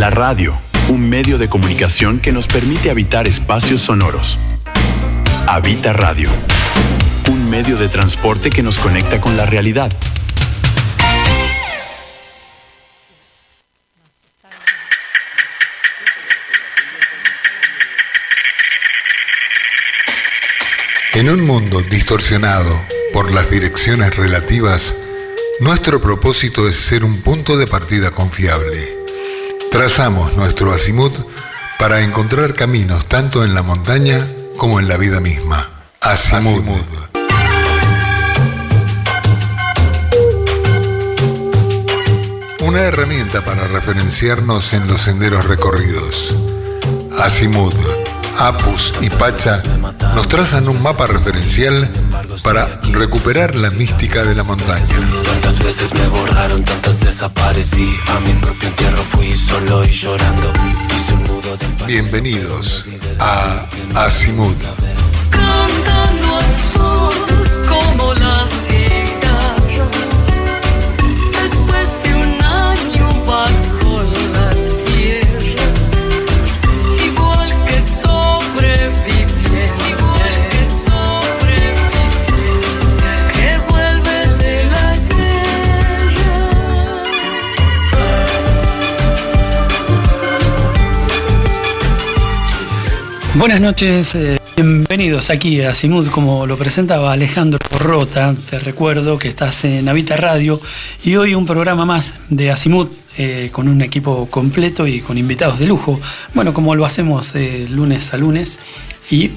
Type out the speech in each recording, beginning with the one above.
La radio, un medio de comunicación que nos permite habitar espacios sonoros. Habita Radio, un medio de transporte que nos conecta con la realidad. En un mundo distorsionado por las direcciones relativas, nuestro propósito es ser un punto de partida confiable. Trazamos nuestro azimut para encontrar caminos tanto en la montaña como en la vida misma. Azimut. Una herramienta para referenciarnos en los senderos recorridos. Azimut, Apus y Pacha nos trazan un mapa referencial para recuperar la mística de la montaña. Tantas veces me borraron, tantas desaparecí. A mi propio entierro fui solo y llorando. Hice un nudo de... Bienvenidos a Azimut. Cantando al sol como la cigarra, después de un año bajo la tierra, igual que sobreviviente, que vuelve de la guerra. Buenas noches, bienvenidos aquí a Azimut, como lo presentaba Alejandro Rota. Te recuerdo que estás en Habita Radio y hoy un programa más de Azimut con un equipo completo y con invitados de lujo. Bueno, como lo hacemos lunes a lunes. Y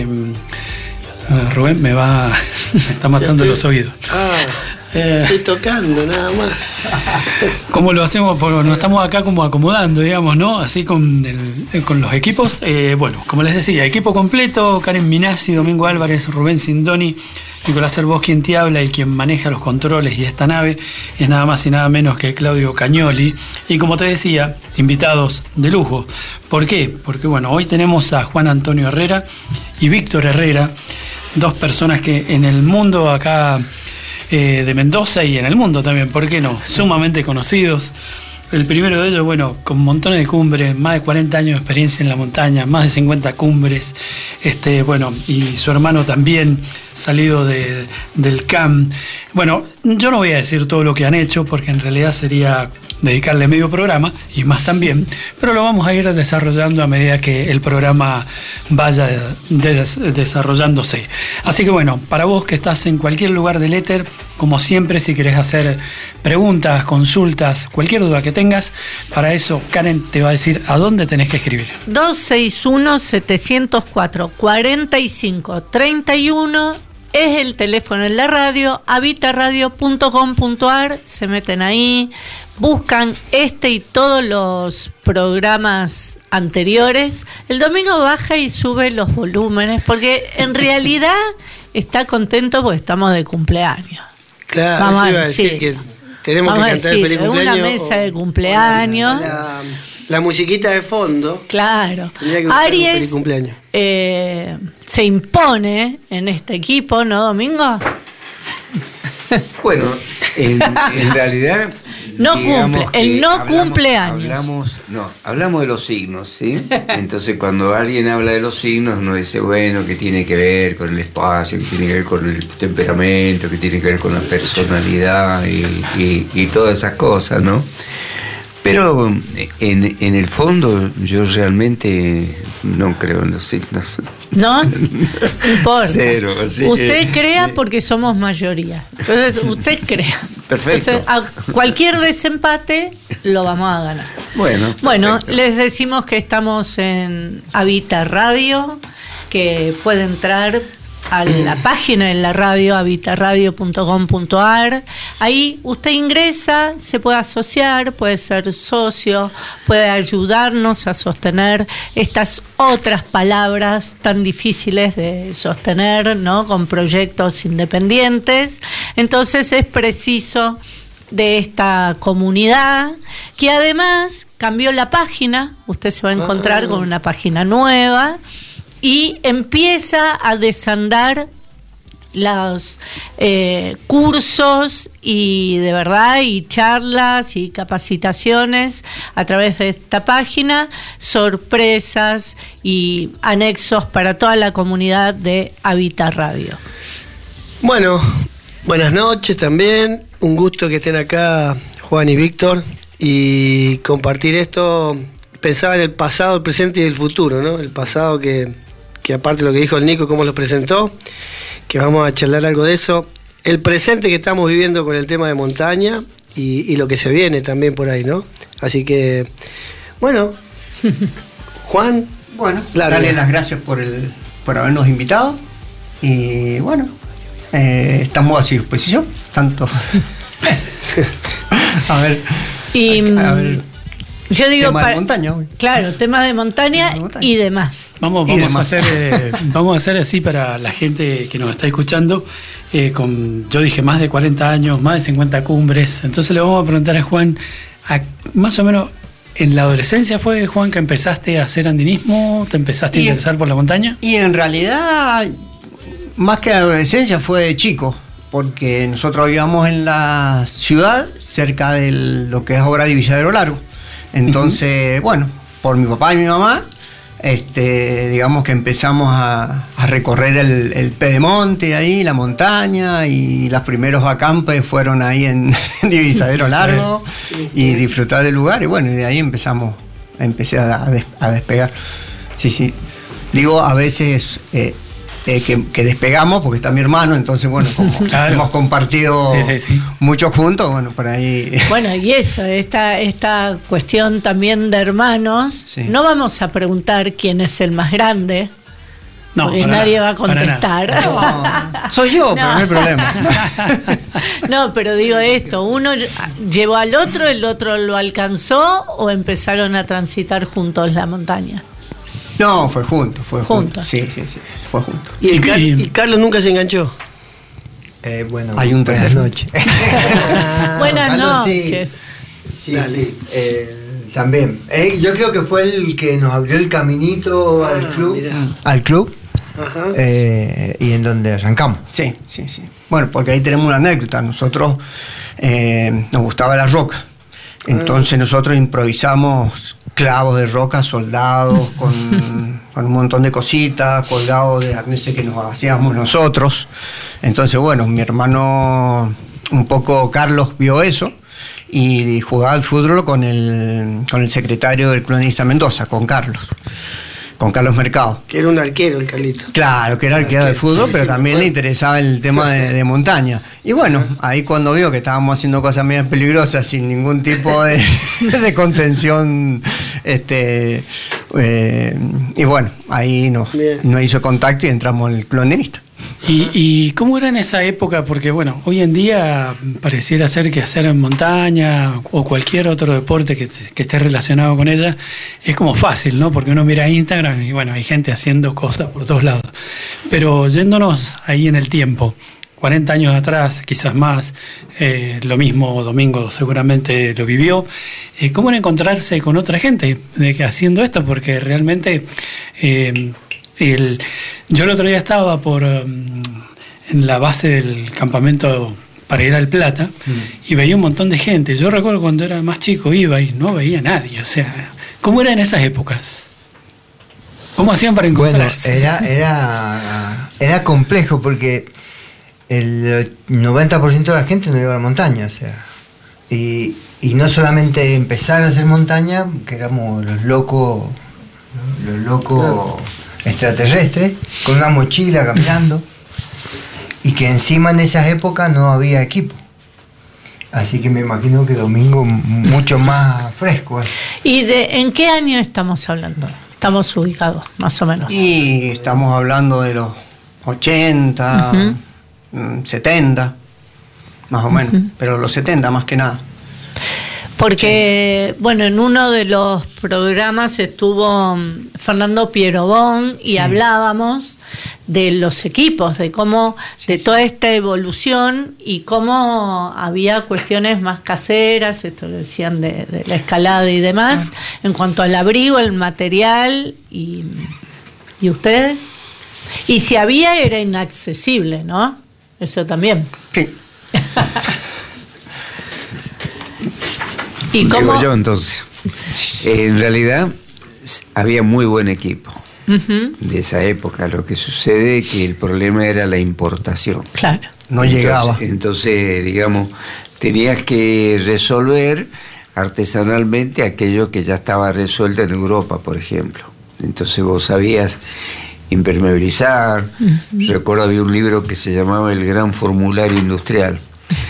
Rubén me está matando los oídos. Estoy tocando nada más. ¿Cómo lo hacemos? Porque nos estamos acá como acomodando, digamos, ¿no? Así con los equipos. Bueno, como les decía, equipo completo: Karen Minasi, Domingo Álvarez, Rubén Sindoni, Nicolás Servos, quien te habla y quien maneja los controles y esta nave es nada más y nada menos que Claudio Cañoli. Y como te decía, invitados de lujo. ¿Por qué? Porque bueno, hoy tenemos a Juan Antonio Herrera y Víctor Herrera, dos personas que en el mundo acá de Mendoza y en el mundo también, ¿por qué no? Sumamente conocidos. El primero de ellos, bueno, con montones de cumbres, más de 40 años de experiencia en la montaña, más de 50 cumbres, bueno, y su hermano también, salido del CAM. Bueno, yo no voy a decir todo lo que han hecho, porque en realidad sería dedicarle medio programa, y más también, pero lo vamos a ir desarrollando a medida que el programa vaya desarrollándose. Así que bueno, para vos que estás en cualquier lugar del éter, como siempre, si querés hacer preguntas, consultas, cualquier duda que tengas, para eso Karen te va a decir a dónde tenés que escribir. 261-704-4531 es el teléfono en la radio, habitaradio.com.ar, se meten ahí, buscan este y todos los programas anteriores. El domingo baja y sube los volúmenes, porque en realidad está contento porque estamos de cumpleaños. Claro, vamos eso iba a decir que tenemos que cantar el feliz cumpleaños. Una mesa de cumpleaños. La musiquita de fondo. Claro. Aries feliz cumpleaños. Se impone en este equipo, ¿no, Domingo? Bueno, en realidad... No cumple, el no cumpleaños. Hablamos de los signos, ¿sí? Entonces cuando alguien habla de los signos, uno dice, bueno, que tiene que ver con el espacio, que tiene que ver con el temperamento, que tiene que ver con la personalidad y todas esas cosas, ¿no? Pero en el fondo yo realmente no creo en los signos. ¿No? No importa. Cero. Usted crea porque somos mayoría. Entonces, usted crea. Perfecto. Entonces, a cualquier desempate lo vamos a ganar. Bueno, les decimos que estamos en Habita Radio, que puede entrar a la página de la radio, habitaradio.com.ar. Ahí usted ingresa, se puede asociar, puede ser socio, puede ayudarnos a sostener estas otras palabras tan difíciles de sostener, ¿no? Con proyectos independientes. Entonces es preciso de esta comunidad, que además cambió la página. Usted se va a encontrar con una página nueva y empieza a desandar los cursos y de verdad y charlas y capacitaciones a través de esta página, sorpresas y anexos para toda la comunidad de Habita Radio. Bueno, buenas noches también, un gusto que estén acá Juan y Víctor y compartir esto. Pensaba en el pasado, el presente y el futuro, ¿no? El pasado que aparte de lo que dijo el Nico, cómo lo presentó, que vamos a charlar algo de eso. El presente que estamos viviendo con el tema de montaña y lo que se viene también por ahí, ¿no? Así que, bueno, Juan. Bueno, darle las gracias por habernos invitado. Y bueno, estamos a su disposición, tanto. A ver. Yo digo, tema de montaña, claro, temas de montaña y demás. Vamos a hacer así para la gente que nos está escuchando. Yo dije más de 40 años, más de 50 cumbres. Entonces le vamos a preguntar a Juan, más o menos, ¿en la adolescencia fue, Juan, que empezaste a hacer andinismo? ¿Te empezaste a interesar por la montaña? Y en realidad, más que la adolescencia, fue de chico. Porque nosotros vivíamos en la ciudad, cerca de lo que es ahora Divisadero Largo. Entonces, bueno, por mi papá y mi mamá, digamos que empezamos a recorrer el pedemonte ahí, la montaña, y los primeros acampes fueron ahí en Divisadero Largo y disfrutar del lugar, y bueno, y de ahí empecé a despegar. Sí. Digo, a veces que despegamos, porque está mi hermano, entonces bueno, como hemos compartido mucho juntos, bueno, por ahí. Bueno, y eso, esta cuestión también de hermanos, no vamos a preguntar quién es el más grande, porque nadie va a contestar. No, soy yo, pero no hay problema. No, pero digo esto, uno llevó al otro, el otro lo alcanzó, o empezaron a transitar juntos la montaña. No, fue junto. Sí, fue junto. ¿Y Carlos nunca se enganchó? Bueno, hay un buenas noches. Buenas noches. Sí. También. Yo creo que fue el que nos abrió el caminito al club. Mirá. Al club. Y en donde arrancamos. Sí. Bueno, porque ahí tenemos una anécdota. Nosotros nos gustaba la roca. Entonces nosotros improvisamos clavos de roca, soldados, con un montón de cositas, colgados de arneses que nos hacíamos nosotros. Entonces, bueno, mi hermano, un poco Carlos, vio eso y jugaba al fútbol con el secretario del Club Andinista Mendoza, con Carlos Mercado. Que era un arquero el Carlito. Claro, que era arquero de fútbol, pero también le interesaba el tema de montaña. Y bueno, ahí cuando vio que estábamos haciendo cosas medias peligrosas sin ningún tipo de contención, y bueno, ahí nos hizo contacto y entramos en el Club Andinista. ¿Y cómo era en esa época? Porque bueno, hoy en día pareciera ser que hacer en montaña o cualquier otro deporte que esté relacionado con ella es como fácil, ¿no? Porque uno mira Instagram y bueno, hay gente haciendo cosas por todos lados. Pero yéndonos ahí en el tiempo, 40 años atrás, quizás más, lo mismo Domingo seguramente lo vivió. ¿Cómo era encontrarse con otra gente haciendo esto? Porque realmente... yo el otro día estaba en la base del campamento para ir al Plata y veía un montón de gente. Yo recuerdo cuando era más chico iba y no veía a nadie. O sea, ¿cómo era en esas épocas? ¿Cómo hacían para encontrarse? Bueno, era complejo porque el 90% de la gente no iba a la montaña. O sea, y no solamente empezar a hacer montaña, que éramos los locos extraterrestres, con una mochila caminando, y que encima en esas épocas no había equipo. Así que me imagino que Domingo mucho más fresco. ¿Y en qué año estamos hablando? Estamos ubicados, más o menos. Y estamos hablando de los 80, 70, más o menos, pero los 70 más que nada. Porque, bueno, en uno de los programas estuvo Fernando Pierobón y hablábamos de los equipos, de cómo, de toda esta evolución y cómo había cuestiones más caseras, esto decían de la escalada y demás, en cuanto al abrigo, el material y ustedes. Y si había, era inaccesible, ¿no? Eso también. Sí. ¿Y cómo? Digo yo entonces. En realidad había muy buen equipo de esa época. Lo que sucede es que el problema era la importación. Claro. No llegaba. Entonces, digamos, tenías que resolver artesanalmente aquello que ya estaba resuelto en Europa, por ejemplo. Entonces vos sabías impermeabilizar. Recuerdo había un libro que se llamaba El Gran Formulario Industrial,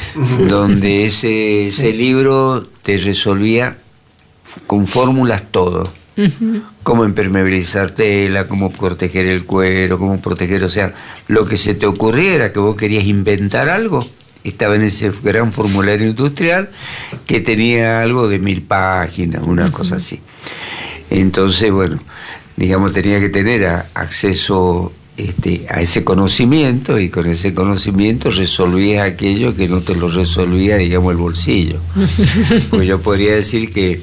donde ese libro te resolvía con fórmulas todo. Cómo impermeabilizar tela, cómo proteger el cuero, cómo proteger, o sea, lo que se te ocurriera que vos querías inventar algo, estaba en ese gran formulario industrial que tenía algo de 1000 páginas, una cosa así. Entonces, bueno, digamos, tenía que tener acceso a ese conocimiento, y con ese conocimiento resolvías aquello que no te lo resolvía, digamos, el bolsillo. Pues yo podría decir que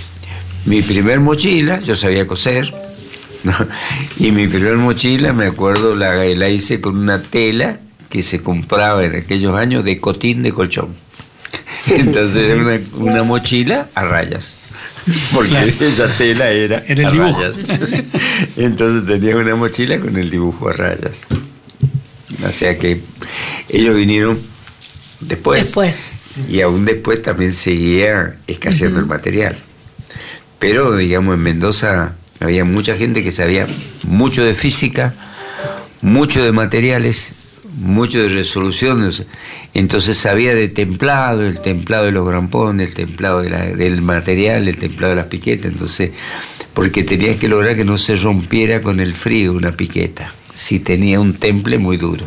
mi primer mochila, yo sabía coser, ¿no? Y mi primer mochila, me acuerdo, la hice con una tela que se compraba en aquellos años de cotín de colchón. Entonces era una mochila a rayas, porque claro, esa tela era el a dibujo. rayas. Entonces tenía una mochila con el dibujo a rayas. O sea que ellos vinieron después. Y aún después también seguía escaseando el material. Pero, digamos, en Mendoza había mucha gente que sabía mucho de física, mucho de materiales, mucho de resoluciones. Entonces sabía de templado, el templado de los grampones, el templado del material, el templado de las piquetas. Entonces, porque tenías que lograr que no se rompiera con el frío una piqueta, si tenía un temple muy duro.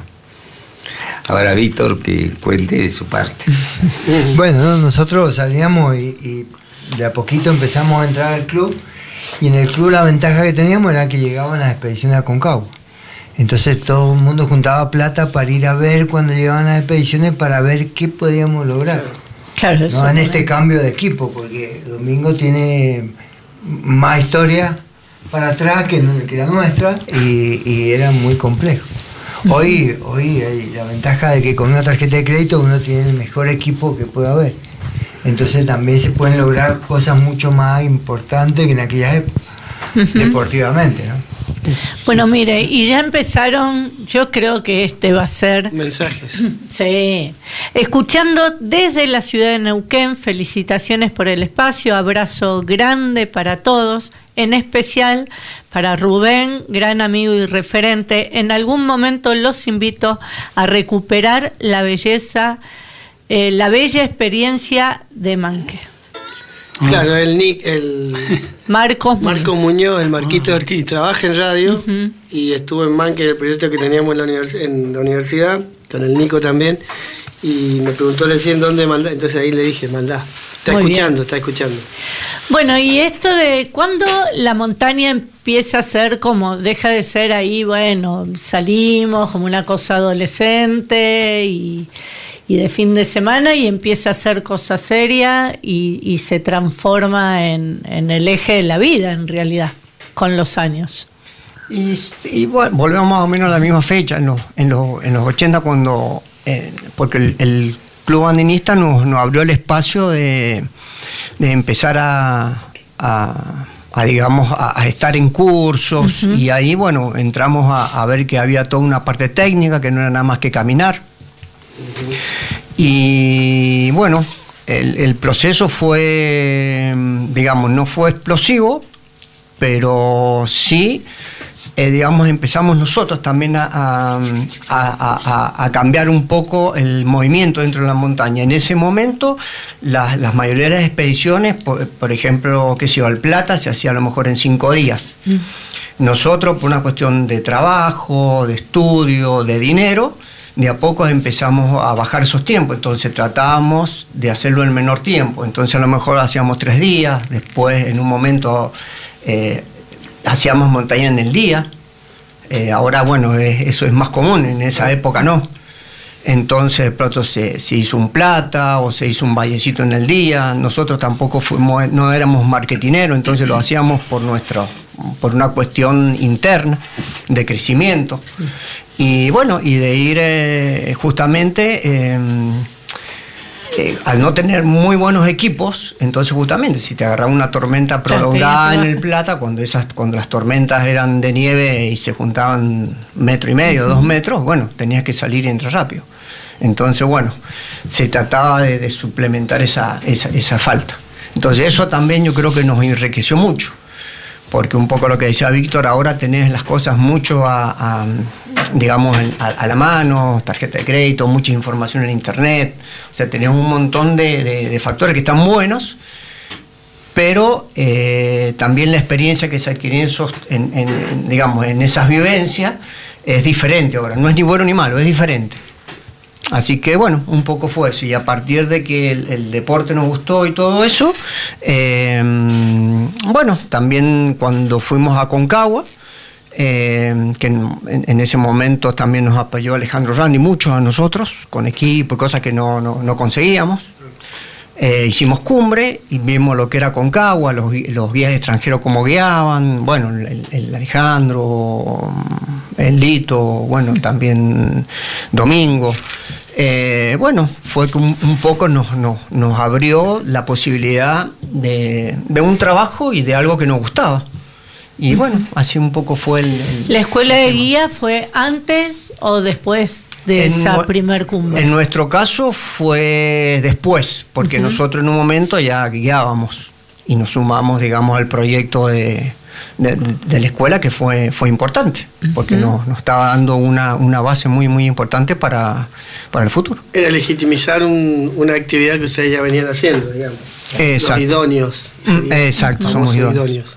Ahora, Víctor, que cuente de su parte. Bueno, nosotros salíamos y de a poquito empezamos a entrar al club, y en el club la ventaja que teníamos era que llegaban las expediciones a Aconcagua. Entonces todo el mundo juntaba plata para ir a ver cuando llegaban las expediciones, para ver qué podíamos lograr. Claro, ¿no? En este cambio de equipo, porque Domingo tiene más historia para atrás que la nuestra, y era muy complejo. Hoy hay la ventaja de que con una tarjeta de crédito uno tiene el mejor equipo que pueda haber. Entonces también se pueden lograr cosas mucho más importantes que en aquellas épocas, deportivamente, ¿no? Bueno, mire, y ya empezaron, yo creo que este va a ser... Mensajes. Sí. Escuchando desde la ciudad de Neuquén, felicitaciones por el espacio, abrazo grande para todos, en especial para Rubén, gran amigo y referente. En algún momento los invito a recuperar la bella experiencia de Manque. Claro, el Marco Muñoz, el Marquito, trabaja en radio y estuvo en Manque, el proyecto que teníamos en la universidad, con el Nico también, y me preguntó recién dónde mandar, entonces ahí le dije, mandá. Está escuchando. Bueno, y esto de cuando la montaña empieza a ser como, deja de ser ahí, bueno, salimos como una cosa adolescente y de fin de semana, y empieza a ser cosa seria y se transforma en el eje de la vida, en realidad, con los años. Y bueno, volvemos más o menos a la misma fecha, en los 80, cuando porque el Club Andinista nos abrió el espacio de empezar a estar en cursos, y ahí, bueno, entramos a ver que había toda una parte técnica, que no era nada más que caminar. Y bueno, el proceso fue, digamos, no fue explosivo, pero sí, digamos, empezamos nosotros también a cambiar un poco el movimiento dentro de la montaña. En ese momento, las mayoría de las expediciones, por ejemplo, que se iba al Plata, se hacía a lo mejor en 5 días. Nosotros, por una cuestión de trabajo, de estudio, de dinero, de a poco empezamos a bajar esos tiempos, entonces tratábamos de hacerlo en menor tiempo. Entonces a lo mejor hacíamos 3 días, después en un momento hacíamos montaña en el día. Ahora, bueno, eso es más común, en esa época no. Entonces de pronto se hizo un Plata o se hizo un vallecito en el día. Nosotros tampoco no éramos marketineros, entonces lo hacíamos por nuestro por una cuestión interna de crecimiento. Y bueno, y de ir justamente... al no tener muy buenos equipos, entonces justamente si te agarraba una tormenta prolongada en el Plata, cuando las tormentas eran de nieve y se juntaban 1,5 metros, 2 metros, bueno, tenías que salir y entrar rápido. Entonces, bueno, se trataba de suplementar esa falta. Entonces eso también yo creo que nos enriqueció mucho, porque un poco lo que decía Víctor, ahora tenés las cosas mucho digamos, a la mano, tarjeta de crédito, mucha información en internet, o sea, tenés un montón de factores que están buenos, pero también la experiencia que se adquiere digamos, en esas vivencias es diferente ahora, no es ni bueno ni malo, es diferente. Así que bueno, un poco fue eso, y a partir de que el deporte nos gustó y todo eso, bueno, también cuando fuimos a Concagua, que en ese momento también nos apoyó Alejandro Randi mucho a nosotros, con equipo y cosas que no conseguíamos. Hicimos cumbre y vimos lo que era Concagua, los guías extranjeros cómo guiaban, bueno, el Alejandro, el Lito, bueno, también Domingo. Bueno, fue que un poco nos abrió la posibilidad de un trabajo y de algo que nos gustaba. Y bueno, así un poco fue ¿La escuela de guía fue antes o después de esa primer cumbre? En nuestro caso fue después, porque nosotros en un momento ya guiábamos y nos sumamos, digamos, al proyecto de la escuela, que fue importante, porque nos estaba dando una base muy, muy importante para el futuro. Era legitimizar una actividad que ustedes ya venían haciendo, digamos. Exacto. Los idóneos. Exacto, somos idóneos.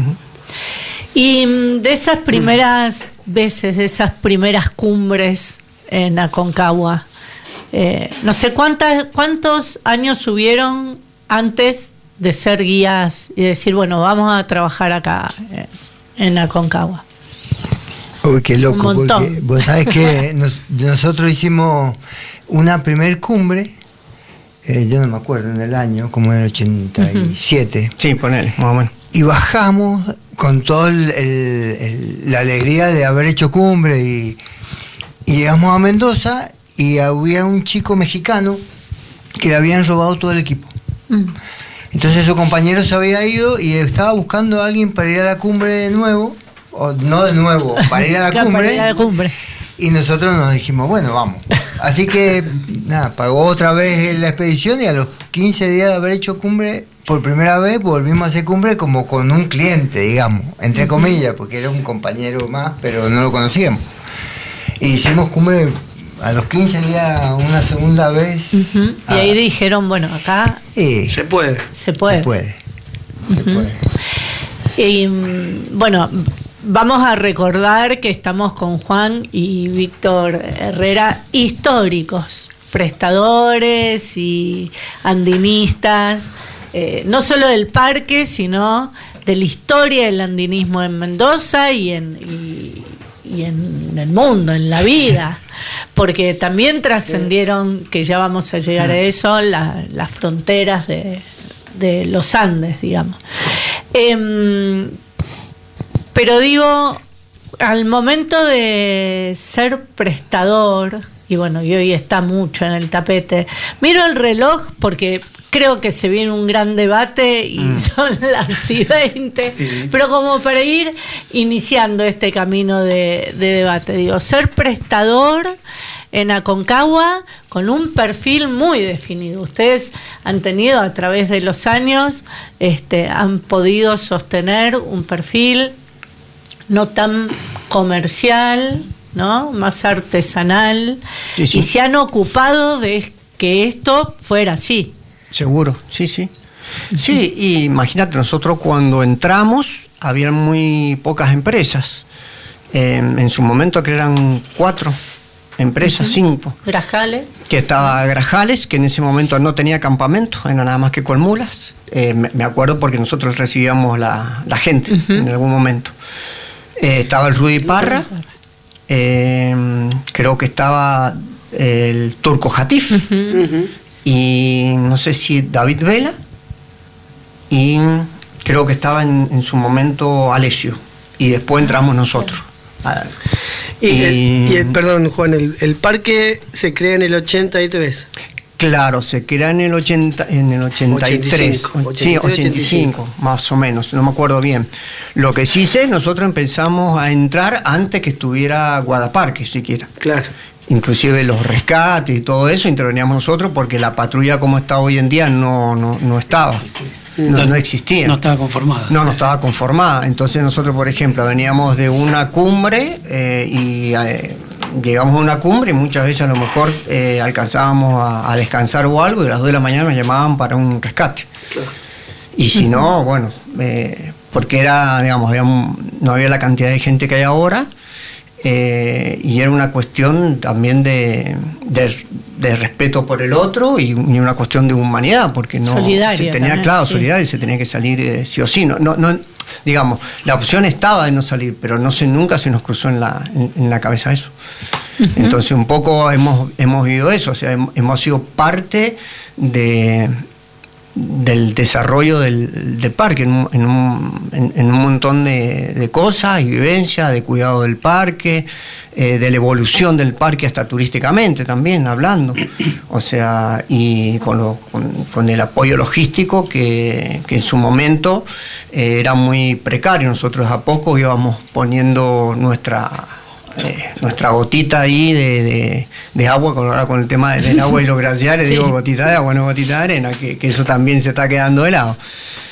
Y de esas primeras veces, de esas primeras cumbres en Aconcagua, no sé cuántos años hubieron antes de ser guías y decir, bueno, vamos a trabajar acá en Aconcagua. Uy, qué loco. Un montón. Porque vos sabés que nosotros hicimos una primer cumbre, yo no me acuerdo en el año, como en el 87. Sí, ponele, más o menos. Y bajamos con toda la alegría de haber hecho cumbre y llegamos a Mendoza y había un chico mexicano que le habían robado todo el equipo. Entonces su compañero se había ido y estaba buscando a alguien para ir a la cumbre de nuevo, o no de nuevo, para ir a la cumbre. Y nosotros nos dijimos, bueno, vamos. Así que, nada, pagó otra vez la expedición y a los 15 días de haber hecho cumbre, por primera vez volvimos a hacer cumbre como con un cliente, digamos, entre comillas, porque era un compañero más, pero no lo conocíamos. Y hicimos cumbre a los 15 días una segunda vez. Y ahí dijeron, bueno, acá se puede. Se puede. Y bueno, vamos a recordar que estamos con Juan y Víctor Herrera, históricos, prestadores y andinistas, no solo del parque, sino de la historia del andinismo en Mendoza y en el mundo, en la vida, porque también trascendieron, que ya vamos a llegar a eso, las fronteras de los Andes, digamos. Pero digo, al momento de ser prestador, y bueno, y hoy está mucho en el tapete, miro el reloj porque creo que se viene un gran debate y son las 20, pero como para ir iniciando este camino de debate, digo, ser prestador en Aconcagua con un perfil muy definido. Ustedes han tenido a través de los años, han podido sostener un perfil no tan comercial, ¿no? Más artesanal, y se han ocupado de que esto fuera así. Seguro, sí. Sí, y imagínate, nosotros cuando entramos había muy pocas empresas. En su momento que eran 4 empresas, 5. Grajales. Que estaba Grajales, que en ese momento no tenía campamento, era nada más que Colmulas. Me acuerdo porque nosotros recibíamos la gente en algún momento. Estaba el Rudy Parra, creo que estaba el Turco Hatif, y no sé si David Vela, y creo que estaba en su momento Alessio, y después entramos nosotros. Perdón, Juan, el parque se crea en el 83. Claro, se crea en el 83. 85, más o menos, no me acuerdo bien. Lo que sí sé, nosotros empezamos a entrar antes que estuviera Guardaparque siquiera. Claro. Inclusive los rescates y todo eso interveníamos nosotros, porque la patrulla como está hoy en día no estaba. No existía. No estaba conformada. No estaba conformada. Entonces nosotros, por ejemplo, veníamos de una cumbre llegamos a una cumbre y muchas veces a lo mejor alcanzábamos a descansar o algo, y a las 2 de la mañana nos llamaban para un rescate. Claro. Y si no, bueno, porque era, digamos, no había la cantidad de gente que hay ahora, y era una cuestión también de respeto por el otro y una cuestión de humanidad, porque no solidaria se tenía, también, claro, sí. solidaria, y se tenía que salir sí o sí. No, digamos, la opción estaba de no salir, pero nunca se nos cruzó en la cabeza eso. Entonces un poco hemos vivido eso, o sea, hemos sido parte del desarrollo del parque en un montón de cosas y vivencias, de cuidado del parque, de la evolución del parque hasta turísticamente también, hablando, o sea, y con el apoyo logístico que en su momento era muy precario. Nosotros a poco íbamos poniendo nuestra gotita ahí de agua, ahora con el tema del agua y los glaciares, sí. Digo gotita de agua, no gotita de arena, que eso también se está quedando de lado.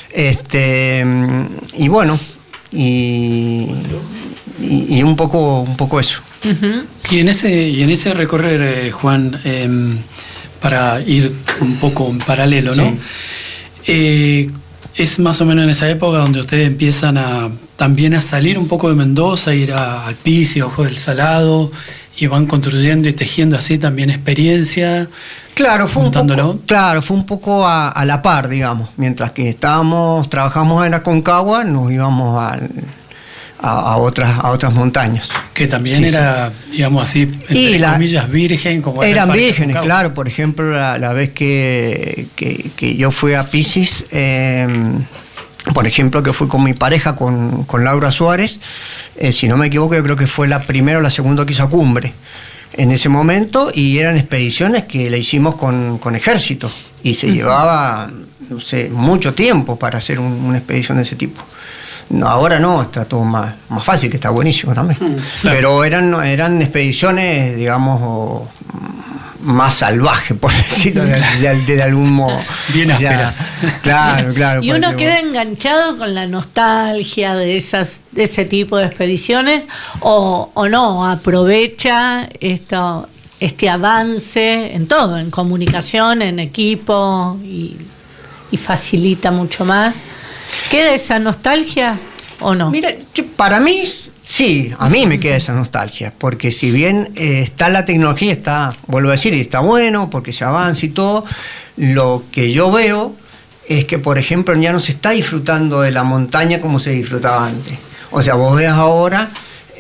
Y bueno, y un poco eso. Uh-huh. Y en ese recorrer, Juan, para ir un poco en paralelo, ¿no? Sí. Es más o menos en esa época donde ustedes empiezan también a salir un poco de Mendoza, ir a Alpici, Ojo del Salado, y van construyendo y tejiendo así también experiencia. Claro, fue un poco a la par, digamos. Mientras que trabajamos en Aconcagua, nos íbamos a otras montañas. Que también era, digamos así, entre comillas, virgen. Como eran vírgenes, claro. Por ejemplo, la vez que yo fui a Piscis, por ejemplo, que fui con mi pareja, con Laura Suárez, si no me equivoco, yo creo que fue la primera o la segunda que hizo cumbre en ese momento, y eran expediciones que la hicimos con ejército, y se llevaba, no sé, mucho tiempo para hacer una expedición de ese tipo. No, ahora no, está todo más fácil, que está buenísimo también. Claro. Pero eran expediciones, digamos, más salvajes, por decirlo de algún modo. Bien ásperas. Claro. Y uno queda enganchado con la nostalgia de ese tipo de expediciones, o no, aprovecha este avance en todo, en comunicación, en equipo, y facilita mucho más. ¿Queda esa nostalgia o no? Mira, para mí, sí, a mí me queda esa nostalgia, porque si bien está la tecnología, vuelvo a decir, y está bueno, porque se avanza y todo, lo que yo veo es que, por ejemplo, ya no se está disfrutando de la montaña como se disfrutaba antes. O sea, vos ves ahora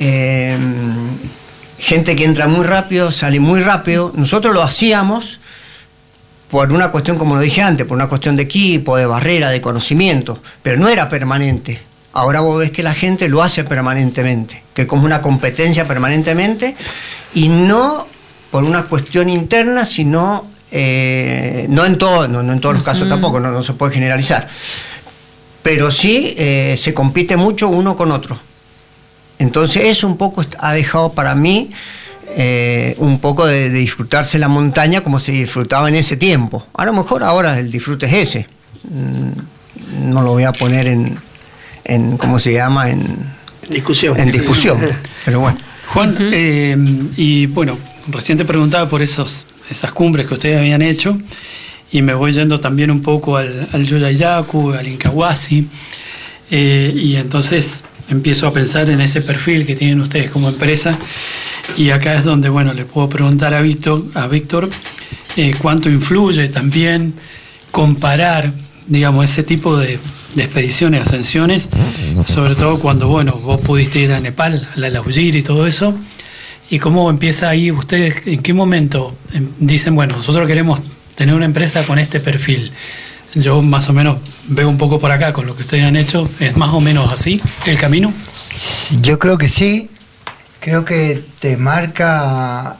gente que entra muy rápido, sale muy rápido. Nosotros lo hacíamos por una cuestión, como lo dije antes, por una cuestión de equipo, de barrera, de conocimiento, pero no era permanente. Ahora vos ves que la gente lo hace permanentemente, que es como una competencia permanentemente, y no por una cuestión interna, sino no en todos los casos tampoco, no se puede generalizar, pero sí se compite mucho uno con otro. Entonces eso un poco ha dejado para mí un poco de disfrutarse la montaña como se disfrutaba en ese tiempo. A lo mejor ahora el disfrute es ese. No lo voy a poner en ¿cómo se llama? En discusión. Pero bueno. Juan, y bueno, recién te preguntaba por esas cumbres que ustedes habían hecho, y me voy yendo también un poco al Yoyayacu, al Incahuasi, y entonces empiezo a pensar en ese perfil que tienen ustedes como empresa, y acá es donde, bueno, le puedo preguntar a Víctor cuánto influye también comparar, digamos, ese tipo de expediciones, ascensiones, sobre todo cuando, bueno, vos pudiste ir a Nepal, a la Laujir y todo eso, y cómo empieza ahí ustedes, en qué momento dicen, bueno, nosotros queremos tener una empresa con este perfil. yo más o menos veo un poco por acá con lo que ustedes han hecho. ¿Es más o menos así el camino? Yo creo que sí. Creo que te marca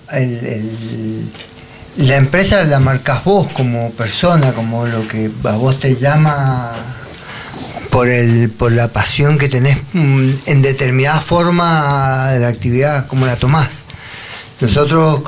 la empresa, la marcas vos como persona, como lo que a vos te llama por la pasión que tenés en determinada forma de la actividad, como la tomás. Nosotros,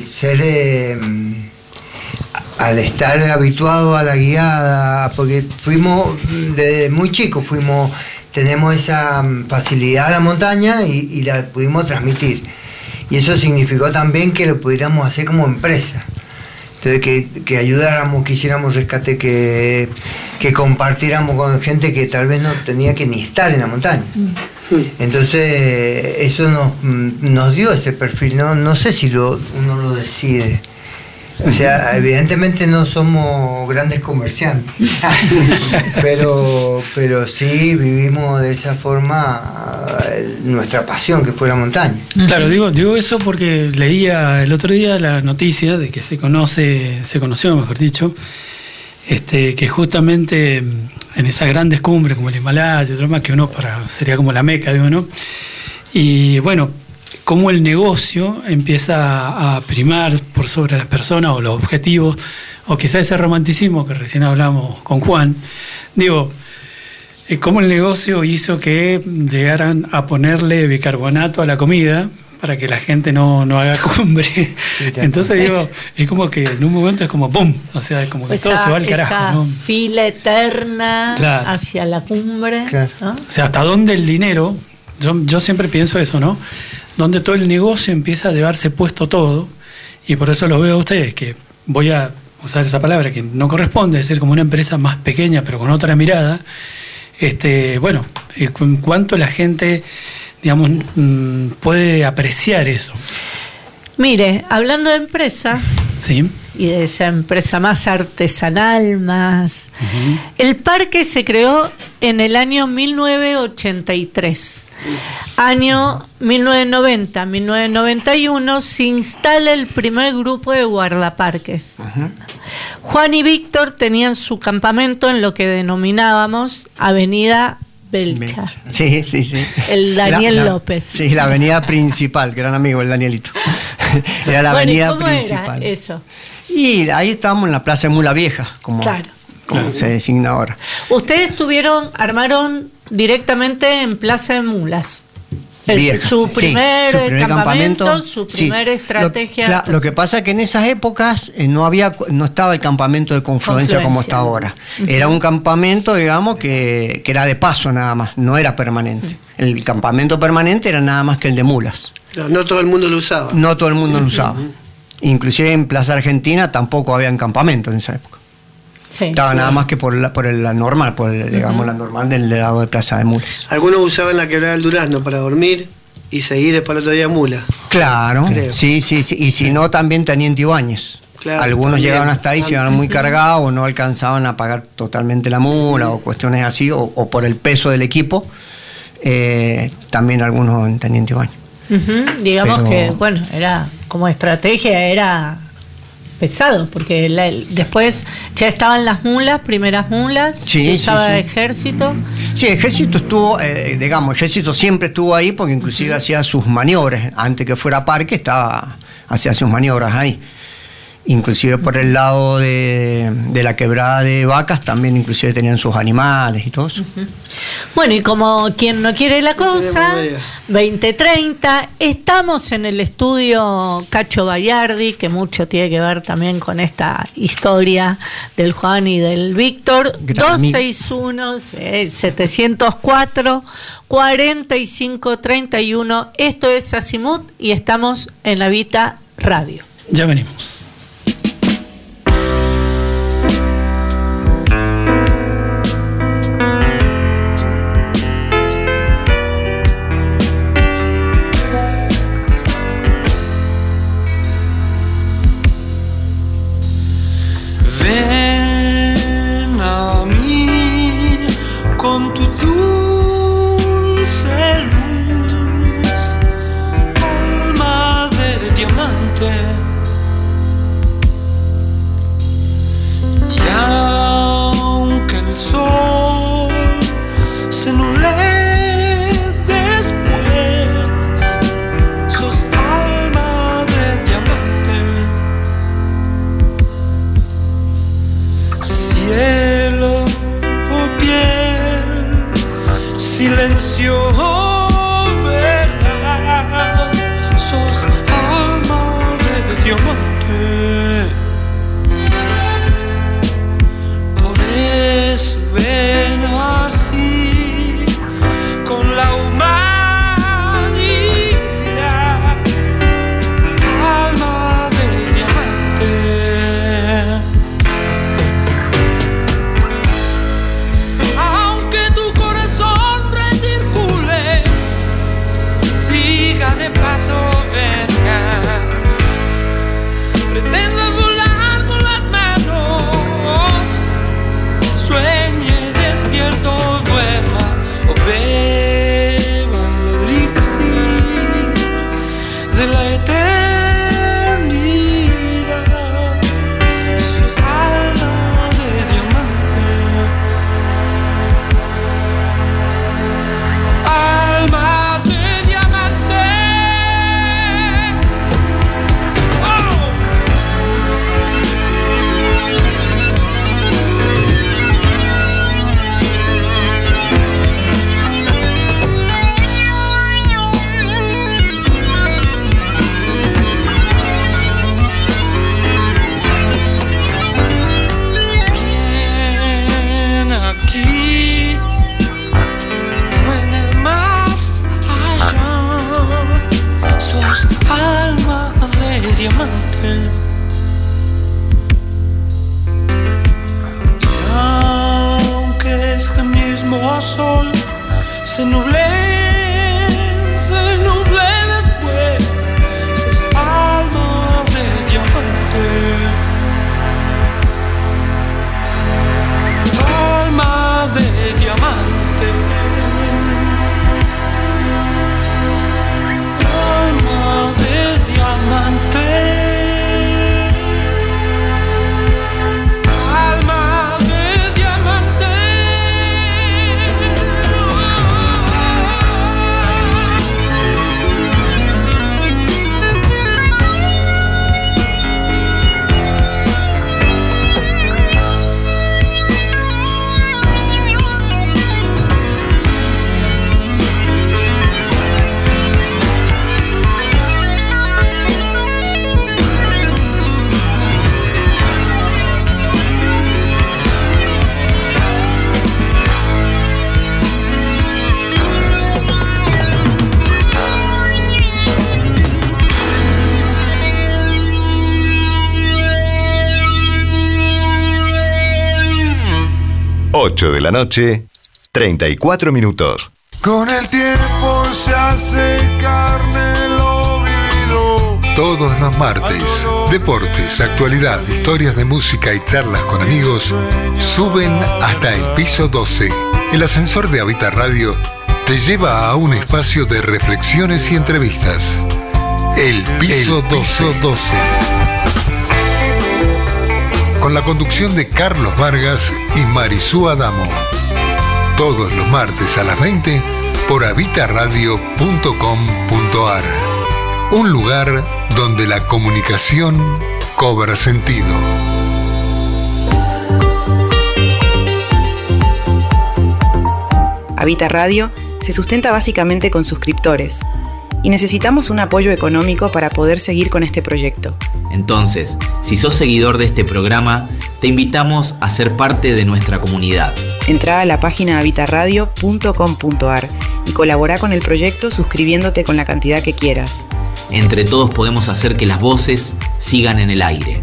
al estar habituados a la guiada, porque fuimos desde muy chicos, tenemos esa facilidad a la montaña y la pudimos transmitir. Y eso significó también que lo pudiéramos hacer como empresa. Entonces, que ayudáramos, que hiciéramos rescate, que compartiéramos con gente que tal vez no tenía que ni estar en la montaña. Entonces, eso nos dio ese perfil. No sé si uno lo decide. O sea, evidentemente no somos grandes comerciantes, pero sí vivimos de esa forma nuestra pasión, que fue la montaña. Claro, digo eso porque leía el otro día la noticia de que se conoció, mejor dicho, que justamente en esas grandes cumbres como el Himalaya y otro más, que sería como la meca de uno, y bueno, cómo el negocio empieza a primar por sobre las personas o los objetivos, o quizá ese romanticismo que recién hablamos con Juan. Digo, cómo el negocio hizo que llegaran a ponerle bicarbonato a la comida para que la gente no haga cumbre. Sí, entonces digo, es como que en un momento es como ¡pum! O sea, es como que todo se va al carajo, esa ¿no? fila eterna, claro, hacia la cumbre, claro, ¿no? O sea, hasta dónde el dinero, yo siempre pienso eso, ¿no? Donde todo el negocio empieza a llevarse puesto todo, y por eso los veo a ustedes, que voy a usar esa palabra que no corresponde, es decir, como una empresa más pequeña pero con otra mirada. Bueno, en cuanto la gente, digamos, puede apreciar eso. Mire, hablando de empresa, sí, y de esa empresa más artesanal, más... Uh-huh. El parque se creó en el año 1983. Año 1990-1991 se instala el primer grupo de guardaparques. Uh-huh. Juan y Víctor tenían su campamento en lo que denominábamos Avenida Belcha. Sí. El Daniel López. Sí, la avenida principal, gran amigo el Danielito. Era la avenida ¿cómo principal. Era eso? Y ahí estábamos en la Plaza de Mula Vieja, como se designa ahora. Ustedes armaron directamente en Plaza de Mulas. Su primer campamento, su primera estrategia. Lo que pasa es que en esas épocas no estaba el campamento de confluencia como está ahora. Uh-huh. Era un campamento, digamos, que era de paso nada más, no era permanente. Uh-huh. El campamento permanente era nada más que el de Mulas. No todo el mundo lo usaba. No todo el mundo lo usaba. Inclusive en Plaza Argentina tampoco había campamento en esa época. Sí, estaba nada más que por la normal, digamos, la normal del lado de Plaza de Mulas. Algunos usaban la quebrada del Durazno para dormir y seguir después el otro día Mula. Claro, creo. Sí. Y si no, también Teniente Ibáñez. Claro, algunos también llegaban hasta ahí, se iban muy cargados o no alcanzaban a pagar totalmente la mula o cuestiones así, o por el peso del equipo, también algunos en Teniente Ibáñez. Uh-huh. Digamos que, bueno, era como estrategia, era pesado, porque después ya estaban las mulas, primeras mulas, se usaba ejército. Sí, ejército estuvo, ejército siempre estuvo ahí, porque inclusive hacía sus maniobras, antes que fuera parque, hacía sus maniobras ahí. Inclusive por el lado de la quebrada de Vacas también inclusive tenían sus animales y todo eso. Uh-huh. Bueno, y como quien no quiere la cosa, 2030, estamos en el estudio Cacho Bayardi, que mucho tiene que ver también con esta historia del Juan y del Víctor. 261-704-4531. Esto es Azimut y estamos en la Vita Radio. Ya venimos. Ven a mí con tu dulce luz, alma de diamante, precio, verdad, sos alma de diamante. Por eso ven así con la humanidad, alma de diamante. Aunque tu corazón recircule, siga de paso verga, pretenda volar con las manos, sueñe despierto, duerma o beba el elixir de la eternidad. Sos alma de diamante, alma de diamante. ¡Oh! Ven aquí, en el más allá, sos alma de diamante. Y aunque este mismo sol se nuble después, sos alma de diamante. Alma de diamante, alma de diamante, alma de diamante. Ocho de la noche, 34 minutos. Con el tiempo se hace carne lo vivido. Todos los martes, deportes, actualidad, historias de música y charlas con amigos suben hasta el piso 12. El ascensor de Habita Radio te lleva a un espacio de reflexiones y entrevistas. El piso 12. Con la conducción de Carlos Vargas y Marisú Adamo. Todos los martes a las 20 por habitaradio.com.ar. Un lugar donde la comunicación cobra sentido. Habita Radio se sustenta básicamente con suscriptores y necesitamos un apoyo económico para poder seguir con este proyecto. Entonces, si sos seguidor de este programa, te invitamos a ser parte de nuestra comunidad. Entrá a la página habitaradio.com.ar y colabora con el proyecto suscribiéndote con la cantidad que quieras. Entre todos podemos hacer que las voces sigan en el aire.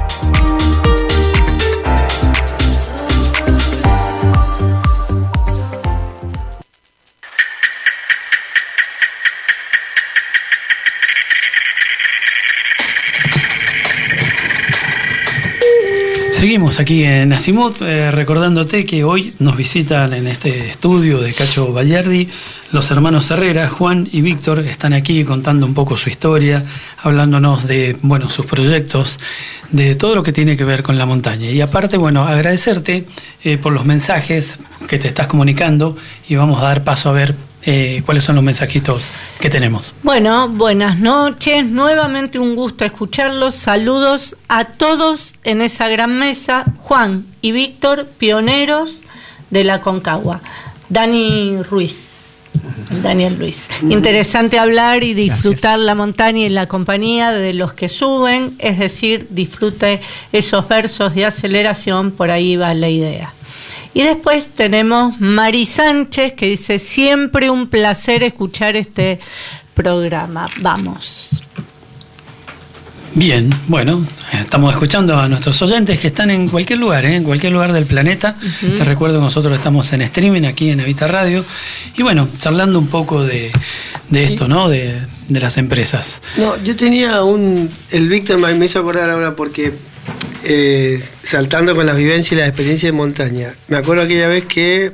Seguimos aquí en Asimut, recordándote que hoy nos visitan en este estudio de Cacho Bagliardi los hermanos Herrera, Juan y Víctor. Están aquí contando un poco su historia, hablándonos de sus proyectos, de todo lo que tiene que ver con la montaña. Y aparte, agradecerte por los mensajes que te estás comunicando, y vamos a dar paso a ver cuáles son los mensajitos que tenemos. Bueno, buenas noches, nuevamente un gusto escucharlos, saludos a todos en esa gran mesa, Juan y Víctor, pioneros de la Concagua. Dani Ruiz. Daniel Luis. Interesante hablar y disfrutar la montaña y la compañía de los que suben, es decir, disfrute esos versos de aceleración, por ahí va la idea. Y después tenemos Mari Sánchez, que dice: siempre un placer escuchar este programa. Vamos. Bien, bueno, estamos escuchando a nuestros oyentes que están en cualquier lugar, en cualquier lugar del planeta. Te recuerdo que nosotros estamos en streaming aquí en Evita Radio. Y bueno, charlando un poco de esto, ¿no? De las empresas. No, yo tenía el Víctor me hizo acordar ahora porque saltando con las vivencias y las experiencias de montaña, me acuerdo aquella vez que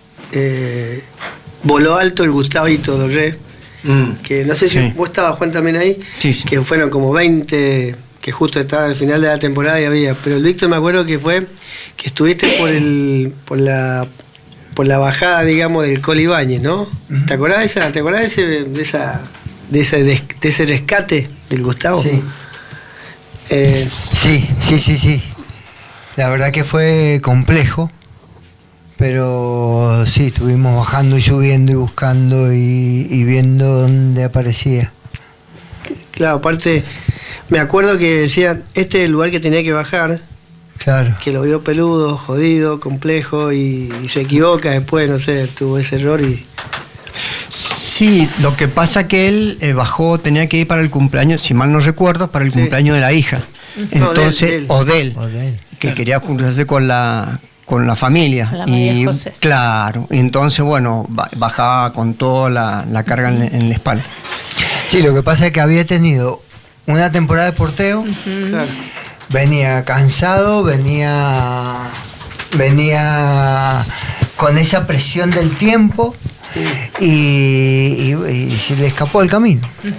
voló alto el Gustavito Lorré, que no sé si vos estabas, Juan, también ahí, que fueron como 20, que justo estaba al final de la temporada y había, pero el Víctor me acuerdo que estuviste por la bajada, digamos, del Col Ibáñez, ¿no? ¿Te acordás de esa? ¿Te acordás de ese rescate del Gustavo? Sí. Sí. La verdad que fue complejo, pero sí, estuvimos bajando y subiendo y buscando y viendo dónde aparecía. Claro, aparte, me acuerdo que decían, este es el lugar que tenía que bajar. Claro. Que lo vio peludo, jodido, complejo y se equivoca después, no sé, tuvo ese error y... Sí, lo que pasa que él bajó, tenía que ir para el cumpleaños, si mal no recuerdo, para el cumpleaños de la hija. Entonces, Odel, que quería juntarse con la familia. La María José. Claro, y entonces, bueno, bajaba con toda la carga en la espalda. Sí, lo que pasa es que había tenido una temporada de porteo, Claro. venía cansado, venía con esa presión del tiempo y se le escapó el camino.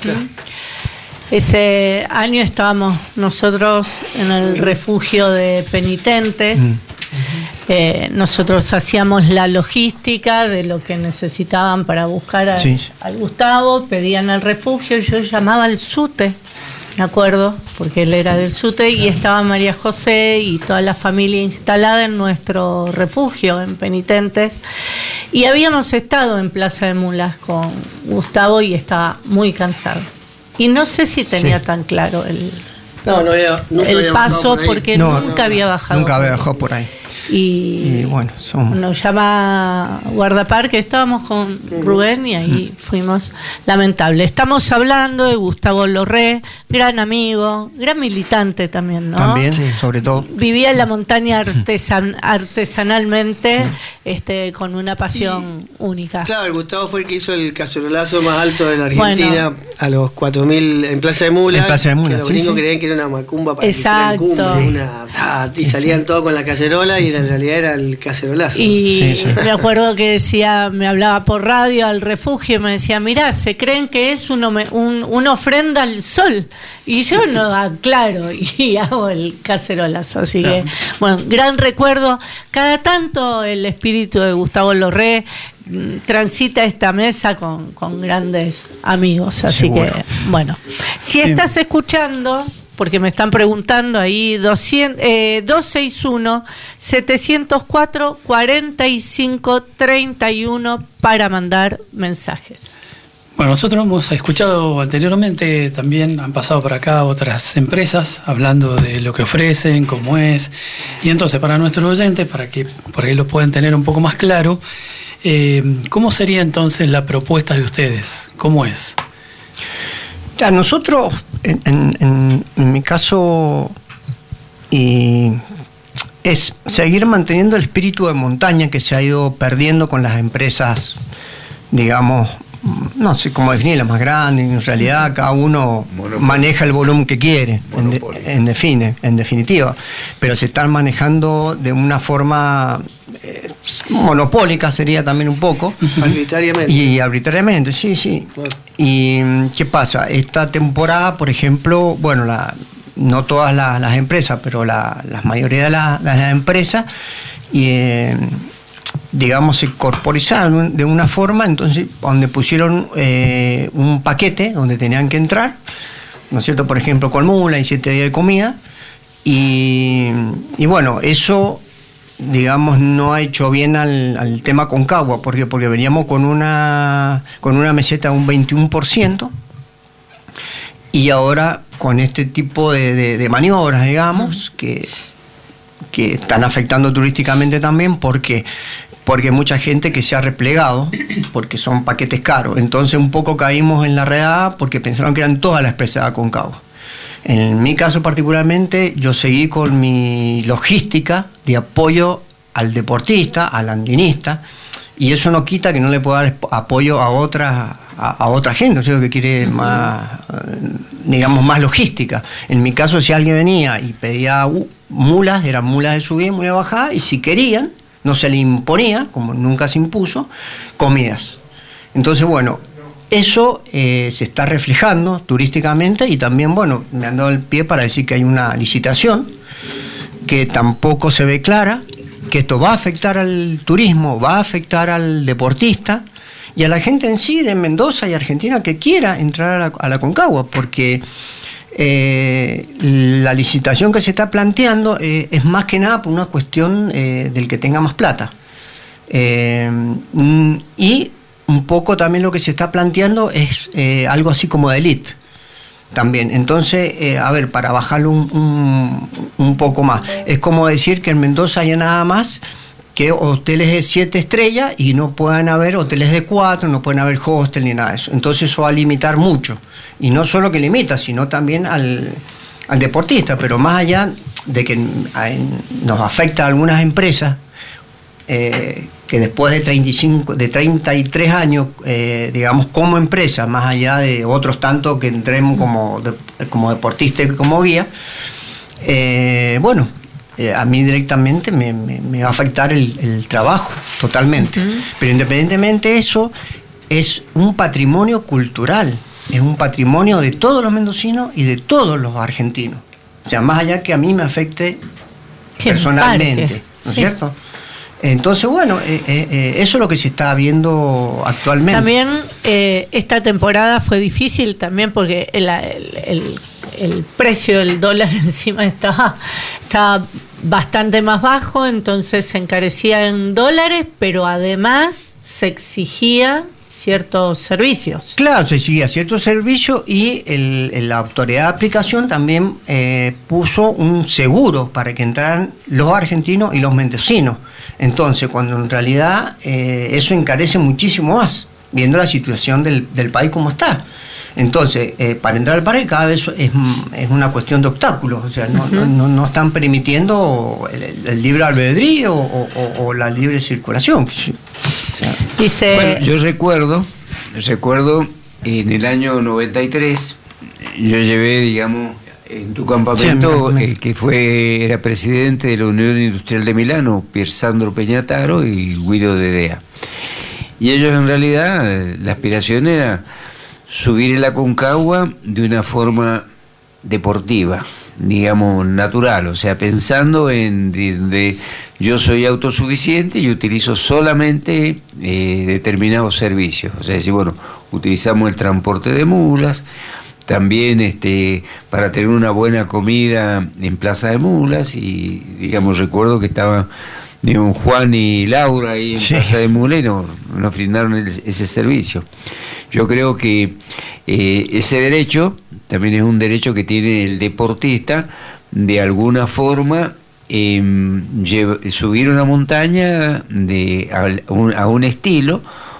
Ese año estábamos nosotros en el refugio de penitentes. Nosotros hacíamos la logística de lo que necesitaban para buscar al Gustavo, pedían al refugio, yo llamaba al SUTE, me acuerdo, porque él era del SUTE, y estaba María José y toda la familia instalada en nuestro refugio, en Penitentes, y habíamos estado en Plaza de Mulas con Gustavo y estaba muy cansado. Y no sé si tenía tan claro el paso, porque nunca había bajado. Nunca había bajado por ahí. Y bueno, nos llama Guardaparque, estábamos con Rubén y ahí fuimos. Lamentable. Estamos hablando de Gustavo Lorré, gran amigo, gran militante también, ¿no? También, sobre todo. Vivía en la montaña artesanalmente, con una pasión única. Claro, el Gustavo fue el que hizo el cacerolazo más alto de la Argentina, a los 4.000 en Plaza de Mulas. En Plaza de Mulas, que los gringos creían que era una macumba para Exacto. que y salían todos con la cacerola y en realidad era el cacerolazo. Y me acuerdo que me hablaba por radio al refugio y me decía, mirá, se creen que es una ofrenda al sol. Y yo no aclaro y hago el cacerolazo. Así que, bueno, gran recuerdo. Cada tanto el espíritu de Gustavo Lorré transita esta mesa con grandes amigos. Así que, bueno, si estás escuchando... Porque me están preguntando ahí, 261-704-4531 para mandar mensajes. Bueno, nosotros hemos escuchado anteriormente, también han pasado por acá otras empresas hablando de lo que ofrecen, cómo es. Y entonces, para nuestros oyentes, para que por ahí lo puedan tener un poco más claro, ¿cómo sería entonces la propuesta de ustedes? ¿Cómo es? Ya, nosotros, en mi caso, es seguir manteniendo el espíritu de montaña que se ha ido perdiendo con las empresas, digamos, no sé cómo definirlas, más grandes. En realidad cada uno maneja el volumen que quiere, en definitiva, pero se están manejando de una forma monopólica, sería también un poco. Arbitrariamente. Y arbitrariamente, sí. Bueno. ¿Y qué pasa? Esta temporada, por ejemplo, bueno, no todas las empresas, pero la mayoría de las empresas, digamos, se corporizaron de una forma, entonces, donde pusieron un paquete donde tenían que entrar, ¿no es cierto? Por ejemplo, con mula y 7 días de comida, y bueno, eso digamos, no ha hecho bien al tema Concagua, porque veníamos con una meseta de un 21%, y ahora con este tipo de maniobras, digamos, que están afectando turísticamente también, porque hay mucha gente que se ha replegado, porque son paquetes caros. Entonces un poco caímos en la redada porque pensaron que eran todas las empresas de Aconcagua. En mi caso particularmente, yo seguí con mi logística de apoyo al deportista, al andinista, y eso no quita que no le pueda dar apoyo a otra gente, o sea, que quiere más, digamos, más logística. En mi caso, si alguien venía y pedía mulas, eran mulas de subida y mulas de bajada, y si querían, no se le imponía, como nunca se impuso, comidas. Entonces, bueno, eso se está reflejando turísticamente, y también, bueno, me han dado el pie para decir que hay una licitación que tampoco se ve clara, que esto va a afectar al turismo, va a afectar al deportista y a la gente en sí de Mendoza y Argentina que quiera entrar a la Concagua, porque la licitación que se está planteando es más que nada por una cuestión del que tenga más plata. Y un poco también lo que se está planteando es algo así como de elite también. Entonces, a ver, para bajarlo un poco más, es como decir que en Mendoza haya nada más que hoteles de 7 estrellas y no puedan haber hoteles de 4, no pueden haber hostel ni nada de eso. Entonces eso va a limitar mucho. Y no solo que limita, sino también al deportista. Pero más allá de que nos afecta a algunas empresas, que después de 33 años, digamos, como empresa, más allá de otros tantos que entremos como deportista y como guía, bueno, a mí directamente me va a afectar el trabajo totalmente. Pero independientemente de eso, es un patrimonio cultural, es un patrimonio de todos los mendocinos y de todos los argentinos. O sea, más allá que a mí me afecte personalmente, ¿no es cierto? Entonces, bueno, eso es lo que se está viendo actualmente. También esta temporada fue difícil también porque el precio del dólar encima estaba bastante más bajo, entonces se encarecía en dólares, pero además se exigía ciertos servicios. Claro, se exigía ciertos servicios, y la autoridad de aplicación también puso un seguro para que entraran los argentinos y los mendocinos. Entonces, cuando en realidad eso encarece muchísimo más, viendo la situación del país como está. Entonces, para entrar al país cada vez es una cuestión de obstáculos, o sea, no están permitiendo el libre albedrío o la libre circulación. O sea, dice... Bueno, yo recuerdo en el año 93, yo llevé, digamos, en tu campamento, el que era presidente de la Unión Industrial de Milano, Pier Sandro Peñataro y Guido Dedea. Y ellos, en realidad, la aspiración era subir el Aconcagua de una forma deportiva, digamos, natural, o sea, pensando en de yo soy autosuficiente y utilizo solamente determinados servicios. O sea, bueno, utilizamos el transporte de mulas, también para tener una buena comida en Plaza de Mulas, y digamos, recuerdo que estaban Juan y Laura ahí en Plaza de Mulas y nos brindaron ese servicio. Yo creo que ese derecho también es un derecho que tiene el deportista, de alguna forma subir una montaña a un estilo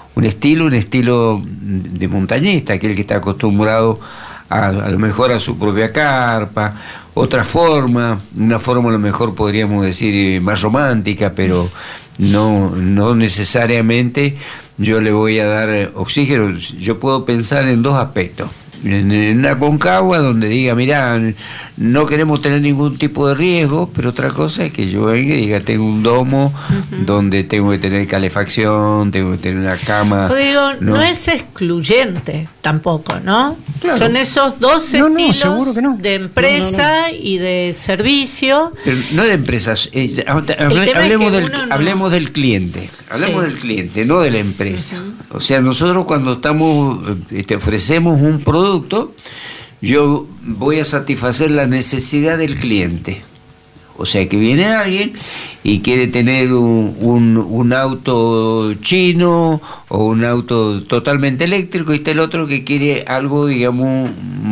de montañista, aquel que está acostumbrado a lo mejor a su propia carpa, una forma a lo mejor podríamos decir más romántica, pero no necesariamente yo le voy a dar oxígeno. Yo puedo pensar en dos aspectos. En una Aconcagua donde diga, mirá, no queremos tener ningún tipo de riesgo, pero otra cosa es que yo venga y diga, tengo un domo donde tengo que tener calefacción, tengo que tener una cama. Digo, no es excluyente tampoco, ¿no? Claro. Son esos dos estilos seguro que no. De empresa y de servicio. Pero no de empresas, hablemos del cliente, del cliente, no de la empresa. O sea, nosotros cuando ofrecemos un producto, yo voy a satisfacer la necesidad del cliente. O sea que viene alguien y quiere tener un auto chino o un auto totalmente eléctrico, y está el otro que quiere algo, digamos,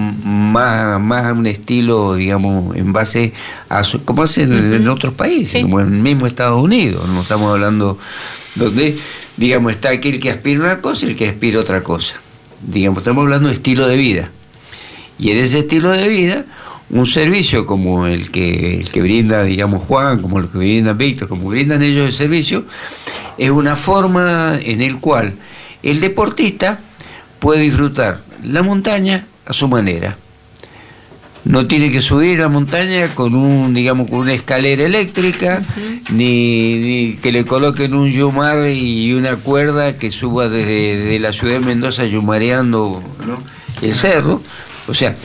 más a un estilo, digamos, en base a como hacen en otros países, como en el mismo Estados Unidos. No estamos hablando donde, digamos, está aquel que aspira una cosa y el que aspira otra cosa. Digamos, estamos hablando de estilo de vida. Y en ese estilo de vida, un servicio como el que brinda, digamos, Juan, como el que brinda Víctor, como brindan ellos el servicio, es una forma en el cual el deportista puede disfrutar la montaña a su manera. No tiene que subir la montaña con con una escalera eléctrica, ni que le coloquen un yumar y una cuerda que suba desde la ciudad de Mendoza yumareando, ¿no?, el cerro. O sea,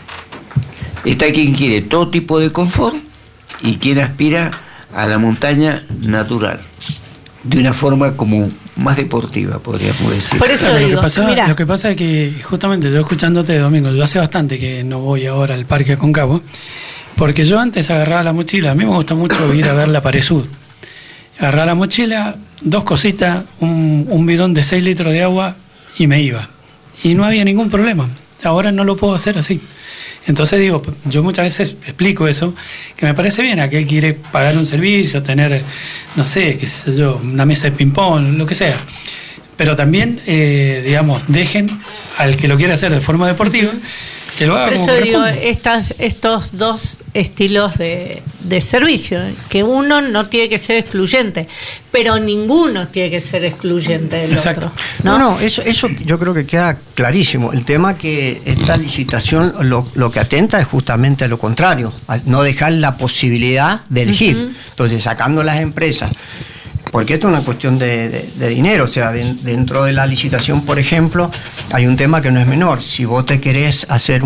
está quien quiere todo tipo de confort y quien aspira a la montaña natural, de una forma como más deportiva, podríamos decir. Por eso digo, lo que pasa es que, justamente yo escuchándote, Domingo, yo hace bastante que no voy ahora al Parque Aconcagua, porque yo antes agarraba la mochila. A mí me gusta mucho ir a ver la Pared Sud. Agarraba la mochila, 2 cositas, un bidón de 6 litros de agua y me iba. Y no había ningún problema. Ahora no lo puedo hacer así. Entonces digo, yo muchas veces explico eso, que me parece bien, aquel quiere pagar un servicio, tener, no sé, qué sé yo, una mesa de ping-pong, lo que sea. Pero también, digamos, dejen al que lo quiera hacer de forma deportiva, que lo haga. Por como eso digo, corresponde. estos dos estilos de servicio, que uno no tiene que ser excluyente, pero ninguno tiene que ser excluyente del otro. No, eso yo creo que queda clarísimo. El tema que esta licitación lo que atenta es justamente a lo contrario, a no dejar la posibilidad de elegir. Entonces, sacando las empresas, porque esto es una cuestión de dinero. O sea, dentro de la licitación, por ejemplo, hay un tema que no es menor. Si vos te querés hacer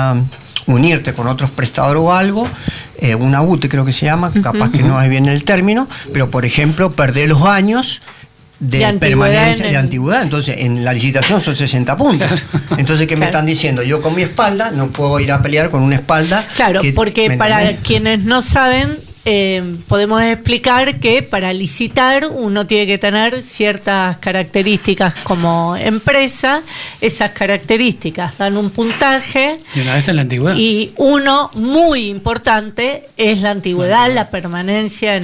unirte con otros prestadores o algo, una UTE creo que se llama, capaz que no es bien el término, pero por ejemplo, perder los años de permanencia, de antigüedad. Entonces, en la licitación son 60 puntos. Entonces, ¿qué me están diciendo? Yo con mi espalda no puedo ir a pelear con una espalda. Claro, porque para quienes no saben, podemos explicar que para licitar uno tiene que tener ciertas características como empresa. Esas características dan un puntaje, y una vez es la antigüedad, y uno muy importante es la antigüedad, la permanencia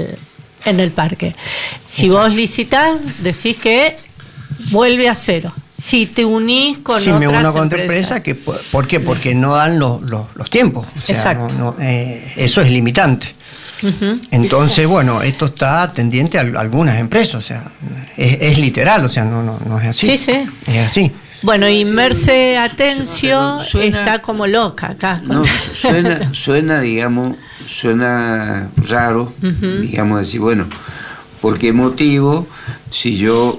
en el parque. Si vos licitás, decís que vuelve a cero. Si te unís con otras me uno con otra empresas. empresa, ¿por qué? Porque no dan los tiempos. O sea, exacto. Eso es limitante. Entonces, bueno, esto está tendiente a algunas empresas, o sea, es literal, o sea, no es así. Sí. Es así. Bueno, y Merce Atencio está como loca acá. No, suena, digamos, suena raro, digamos, decir, bueno, ¿por qué motivo si yo,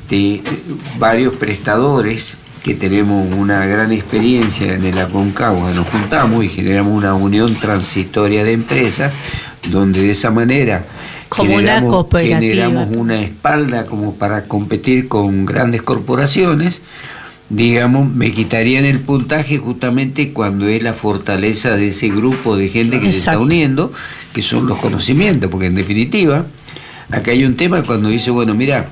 varios prestadores que tenemos una gran experiencia en el Aconcagua, nos juntamos y generamos una unión transitoria de empresas, donde de esa manera como generamos una espalda como para competir con grandes corporaciones? Digamos, me quitarían el puntaje justamente cuando es la fortaleza de ese grupo de gente que se está uniendo, que son los conocimientos, porque en definitiva, acá hay un tema cuando dice, bueno, mira,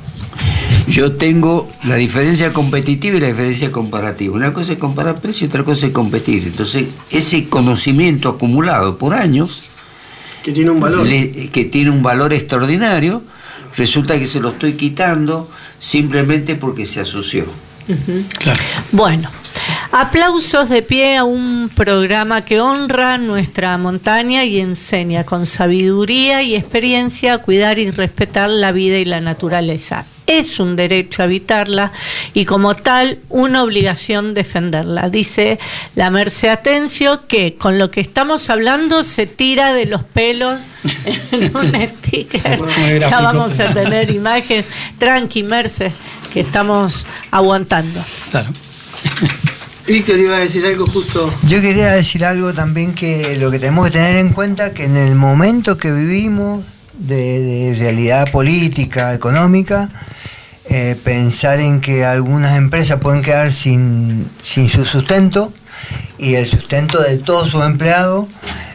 yo tengo la diferencia competitiva y la diferencia comparativa. Una cosa es comparar precios, otra cosa es competir. Entonces, ese conocimiento acumulado por años, que tiene un valor, que tiene un valor extraordinario, resulta que se lo estoy quitando simplemente porque se asoció. Claro. Bueno, aplausos de pie a un programa que honra nuestra montaña y enseña con sabiduría y experiencia a cuidar y respetar la vida y la naturaleza. Es un derecho a habitarla y como tal una obligación defenderla. Dice la Merce Atencio que con lo que estamos hablando se tira de los pelos en un sticker. Ya vamos a tener imagen. Tranqui, Merce, que estamos aguantando. Claro. Víctor iba a decir algo justo. Yo quería decir algo también, que lo que tenemos que tener en cuenta, que en el momento que vivimos de realidad política, económica, pensar en que algunas empresas pueden quedar sin su sustento y el sustento de todos sus empleados,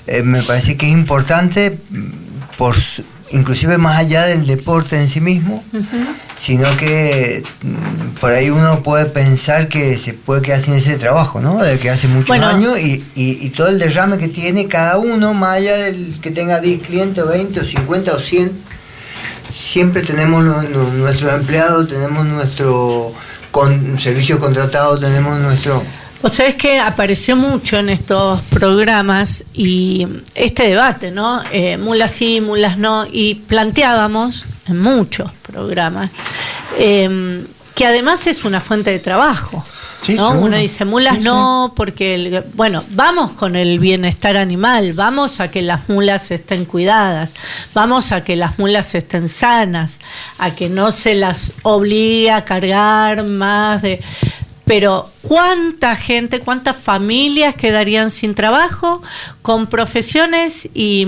me parece que es importante, inclusive más allá del deporte en sí mismo, sino que por ahí uno puede pensar que se puede quedar sin ese trabajo, ¿no? De que hace muchos años y todo el derrame que tiene cada uno, más allá del que tenga 10 clientes, o 20, o 50, o 100, siempre tenemos nuestros empleados, tenemos nuestro servicio contratado, tenemos nuestro... O sea, es que apareció mucho en estos programas y este debate, ¿no? Mulas sí, mulas no, y planteábamos en muchos programas que además es una fuente de trabajo, sí, ¿no? seguro. Uno dice mulas no, porque, vamos con el bienestar animal, vamos a que las mulas estén cuidadas, vamos a que las mulas estén sanas, a que no se las obligue a cargar más de... Pero ¿cuánta gente, cuántas familias quedarían sin trabajo con profesiones y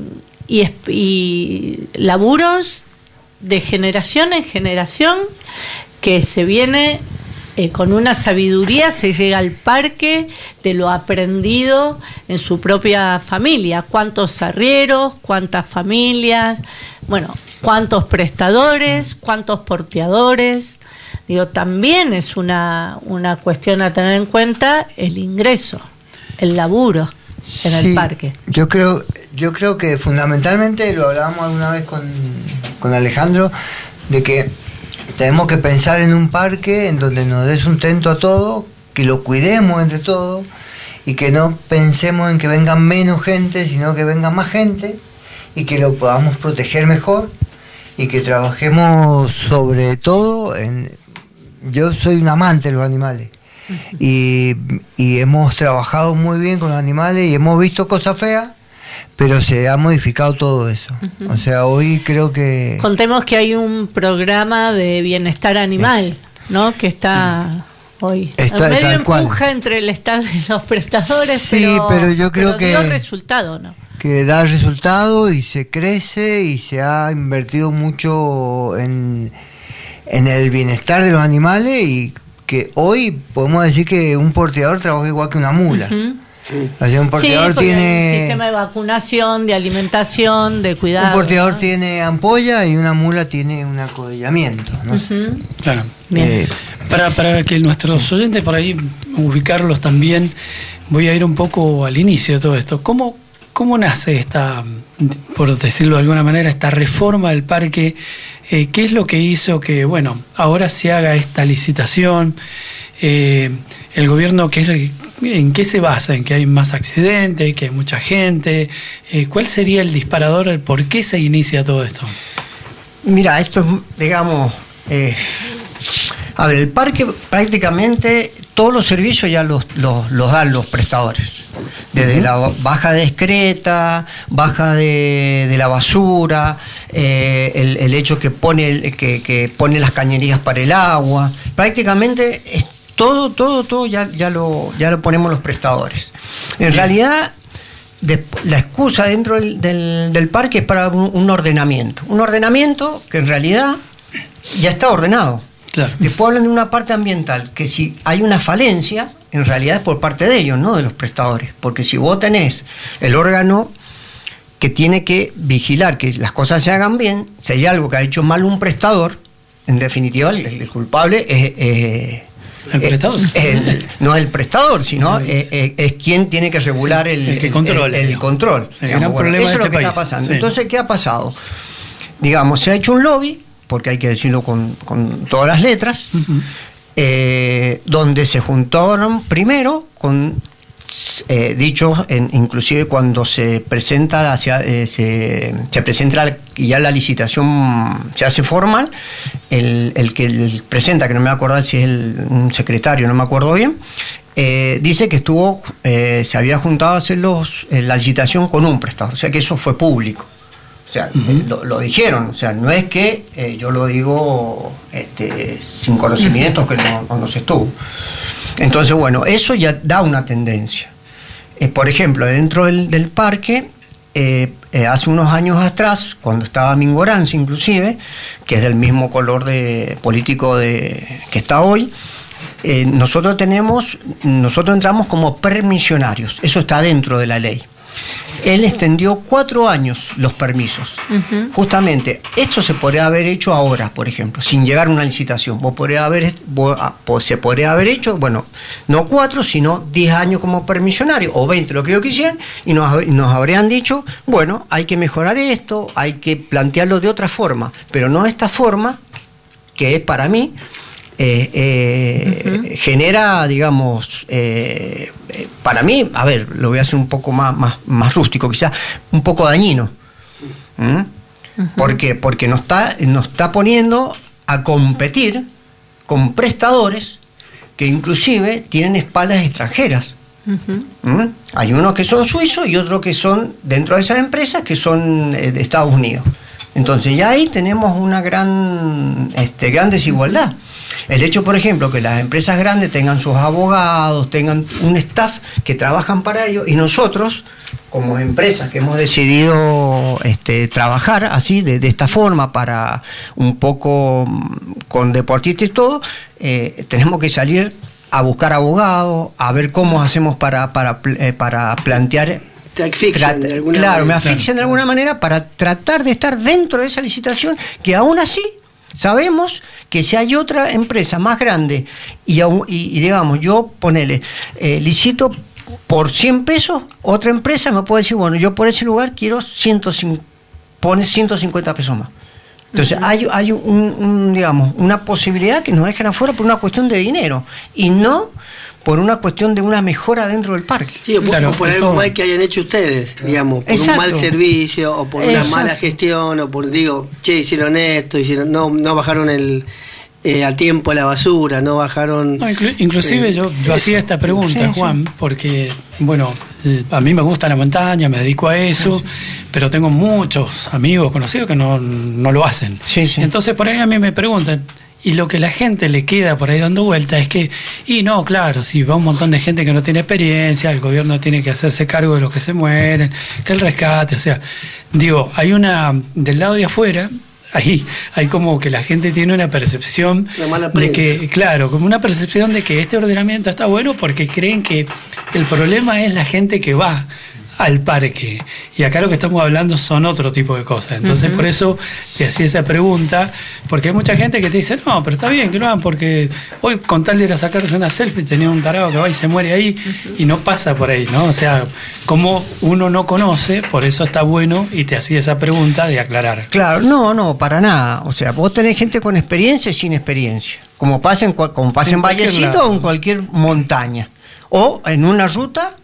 laburos de generación en generación que se viene con una sabiduría, se llega al parque de lo aprendido en su propia familia? ¿Cuántos arrieros, cuántas familias, cuántos prestadores, cuántos porteadores? Digo, también es una cuestión a tener en cuenta el ingreso, el laburo en el parque. Yo creo que fundamentalmente, lo hablábamos alguna vez con Alejandro, de que tenemos que pensar en un parque en donde nos dé sustento a todo, que lo cuidemos entre todos y que no pensemos en que vengan menos gente, sino que venga más gente y que lo podamos proteger mejor y que trabajemos sobre todo yo soy un amante de los animales y hemos trabajado muy bien con los animales y hemos visto cosas feas, pero se ha modificado todo eso. O sea, hoy creo que... Contemos que hay un programa de bienestar animal, ¿no? Que está hoy Está, medio tal empuja cual. Entre el Estado y los prestadores, sí, pero yo creo que dio resultado, ¿no? Que da resultado y se crece y se ha invertido mucho en el bienestar de los animales y que hoy podemos decir que un porteador trabaja igual que una mula. O sea, un porteador porque tiene... hay un sistema de vacunación, de alimentación, de cuidado. Un porteador, ¿no?, tiene ampolla y una mula tiene un acodillamiento, ¿no? Claro. Para que nuestros oyentes por ahí ubicarlos también, voy a ir un poco al inicio de todo esto. ¿Cómo nace esta, por decirlo de alguna manera, esta reforma del parque? ¿Qué es lo que hizo que, ahora se haga esta licitación? El gobierno, ¿en qué se basa? ¿En que hay más accidentes, que hay mucha gente? ¿Cuál sería el disparador, el por qué se inicia todo esto? Mira, esto es, digamos... el parque prácticamente todos los servicios ya los dan los prestadores. Desde la baja de excreta, baja de la basura, el hecho que pone las cañerías para el agua, prácticamente es todo ya lo ponemos los prestadores. En realidad, la excusa dentro del parque es para un ordenamiento que en realidad ya está ordenado. Claro. Después hablan de una parte ambiental, que si hay una falencia, en realidad es por parte de ellos, no de los prestadores. Porque si vos tenés el órgano que tiene que vigilar que las cosas se hagan bien, si hay algo que ha hecho mal un prestador, en definitiva el culpable es ¿el prestador? No es el prestador, sino es quien tiene que regular el que controla, el control. El gran problema eso es de lo este que país. está pasando. Sí. Entonces, ¿qué ha pasado? Digamos, se ha hecho un lobby, porque hay que decirlo con todas las letras, donde se juntaron primero con dichos, inclusive cuando se presenta se presenta y ya la licitación se hace formal, el que presenta, que no me acuerdo si es un secretario, no me acuerdo bien, dice que se había juntado a hacer la licitación con un prestador, o sea que eso fue público. O sea, lo dijeron, o sea, no es que yo lo digo sin conocimientos, que no se estuvo. Entonces, eso ya da una tendencia. Por ejemplo, dentro del parque, hace unos años atrás, cuando estaba Mingorance inclusive, que es del mismo color político que está hoy, nosotros entramos como permisionarios, eso está dentro de la ley. él extendió 4 años los permisos. Justamente, esto se podría haber hecho ahora, por ejemplo, sin llegar a una licitación. Se podría haber hecho, bueno, no 4, sino 10 años como permisionario, o 20, lo que yo quisieran, y nos habrían dicho, bueno, hay que mejorar esto, hay que plantearlo de otra forma, pero no de esta forma, que para mí genera, digamos, para mí, a ver, lo voy a hacer un poco más rústico, quizás un poco dañino. ¿Por qué? Porque nos está poniendo a competir con prestadores que inclusive tienen espaldas extranjeras. Hay unos que son suizos y otros que son dentro de esas empresas que son de Estados Unidos. Entonces ya ahí tenemos una gran desigualdad. El hecho, por ejemplo, que las empresas grandes tengan sus abogados, tengan un staff que trabajan para ello, y nosotros, como empresas que hemos decidido trabajar así, de esta forma, para un poco con deportistas y todo, tenemos que salir a buscar abogados, a ver cómo hacemos para plantear. Te asfixian de alguna manera. Claro, me asfixian de alguna manera para tratar de estar dentro de esa licitación, que aún así sabemos que si hay otra empresa más grande y digamos, yo licito por 100 pesos, otra empresa me puede decir, bueno, yo por ese lugar quiero 150 pesos más. Entonces hay digamos, una posibilidad que nos dejan afuera por una cuestión de dinero y no por una cuestión de una mejora dentro del parque. Sí, o por algo mal que hayan hecho ustedes, digamos, por un mal servicio, o por una mala gestión, o por, hicieron esto, no bajaron a tiempo la basura, no bajaron... No, inclusive yo hacía esta pregunta, Juan, porque, bueno, a mí me gusta la montaña, me dedico a eso, pero tengo muchos amigos conocidos que no lo hacen. Entonces por ahí a mí me preguntan, y lo que la gente le queda por ahí dando vuelta es que, claro, si va un montón de gente que no tiene experiencia, el gobierno tiene que hacerse cargo de los que se mueren, que el rescate, o sea, hay del lado de afuera, ahí hay como que la gente tiene una percepción de que, claro, como una percepción de que este ordenamiento está bueno porque creen que el problema es la gente que va al parque, y acá lo que estamos hablando son otro tipo de cosas. Entonces por eso te hacía esa pregunta, porque hay mucha gente que te dice, no, pero está bien que lo hagan, porque hoy con tal de ir a sacarse una selfie tenía un tarado que va y se muere ahí, y no pasa por ahí, ¿no? O sea, como uno no conoce, por eso está bueno, y te hacía esa pregunta de aclarar. Claro, no, para nada. O sea, vos tenés gente con experiencia y sin experiencia, como pasa en Vallecito o en cualquier montaña, o en una ruta.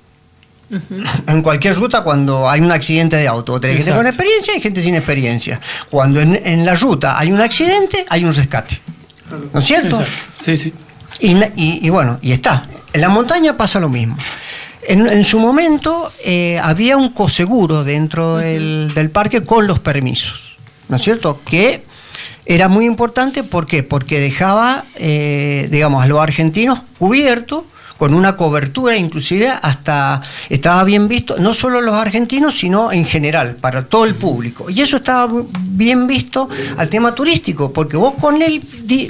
En cualquier ruta, cuando hay un accidente de auto, tenés gente con experiencia y gente sin experiencia. Cuando en la ruta hay un accidente, hay un rescate, ¿no es cierto? Sí. Y bueno, y está. En la montaña pasa lo mismo. En su momento había un coseguro dentro del parque con los permisos, ¿no es cierto? Que era muy importante, ¿por qué? Porque dejaba, digamos, a los argentinos cubiertos, con una cobertura, inclusive hasta estaba bien visto, no solo los argentinos, sino en general, para todo el público. Y eso estaba bien visto al tema turístico, porque vos con el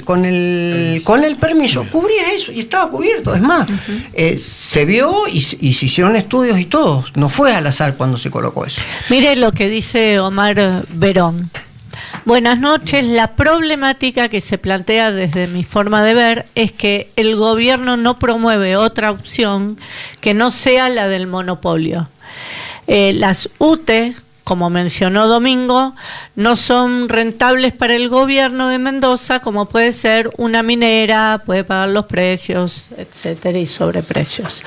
permiso cubrías eso y estaba cubierto. Es más, se vio y se hicieron estudios y todo. No fue al azar cuando se colocó eso. Mire lo que dice Omar Verón. Buenas noches. La problemática que se plantea desde mi forma de ver es que el gobierno no promueve otra opción que no sea la del monopolio. Las UTE, como mencionó Domingo, no son rentables para el gobierno de Mendoza, como puede ser una minera, puede pagar los precios, etcétera, y sobreprecios.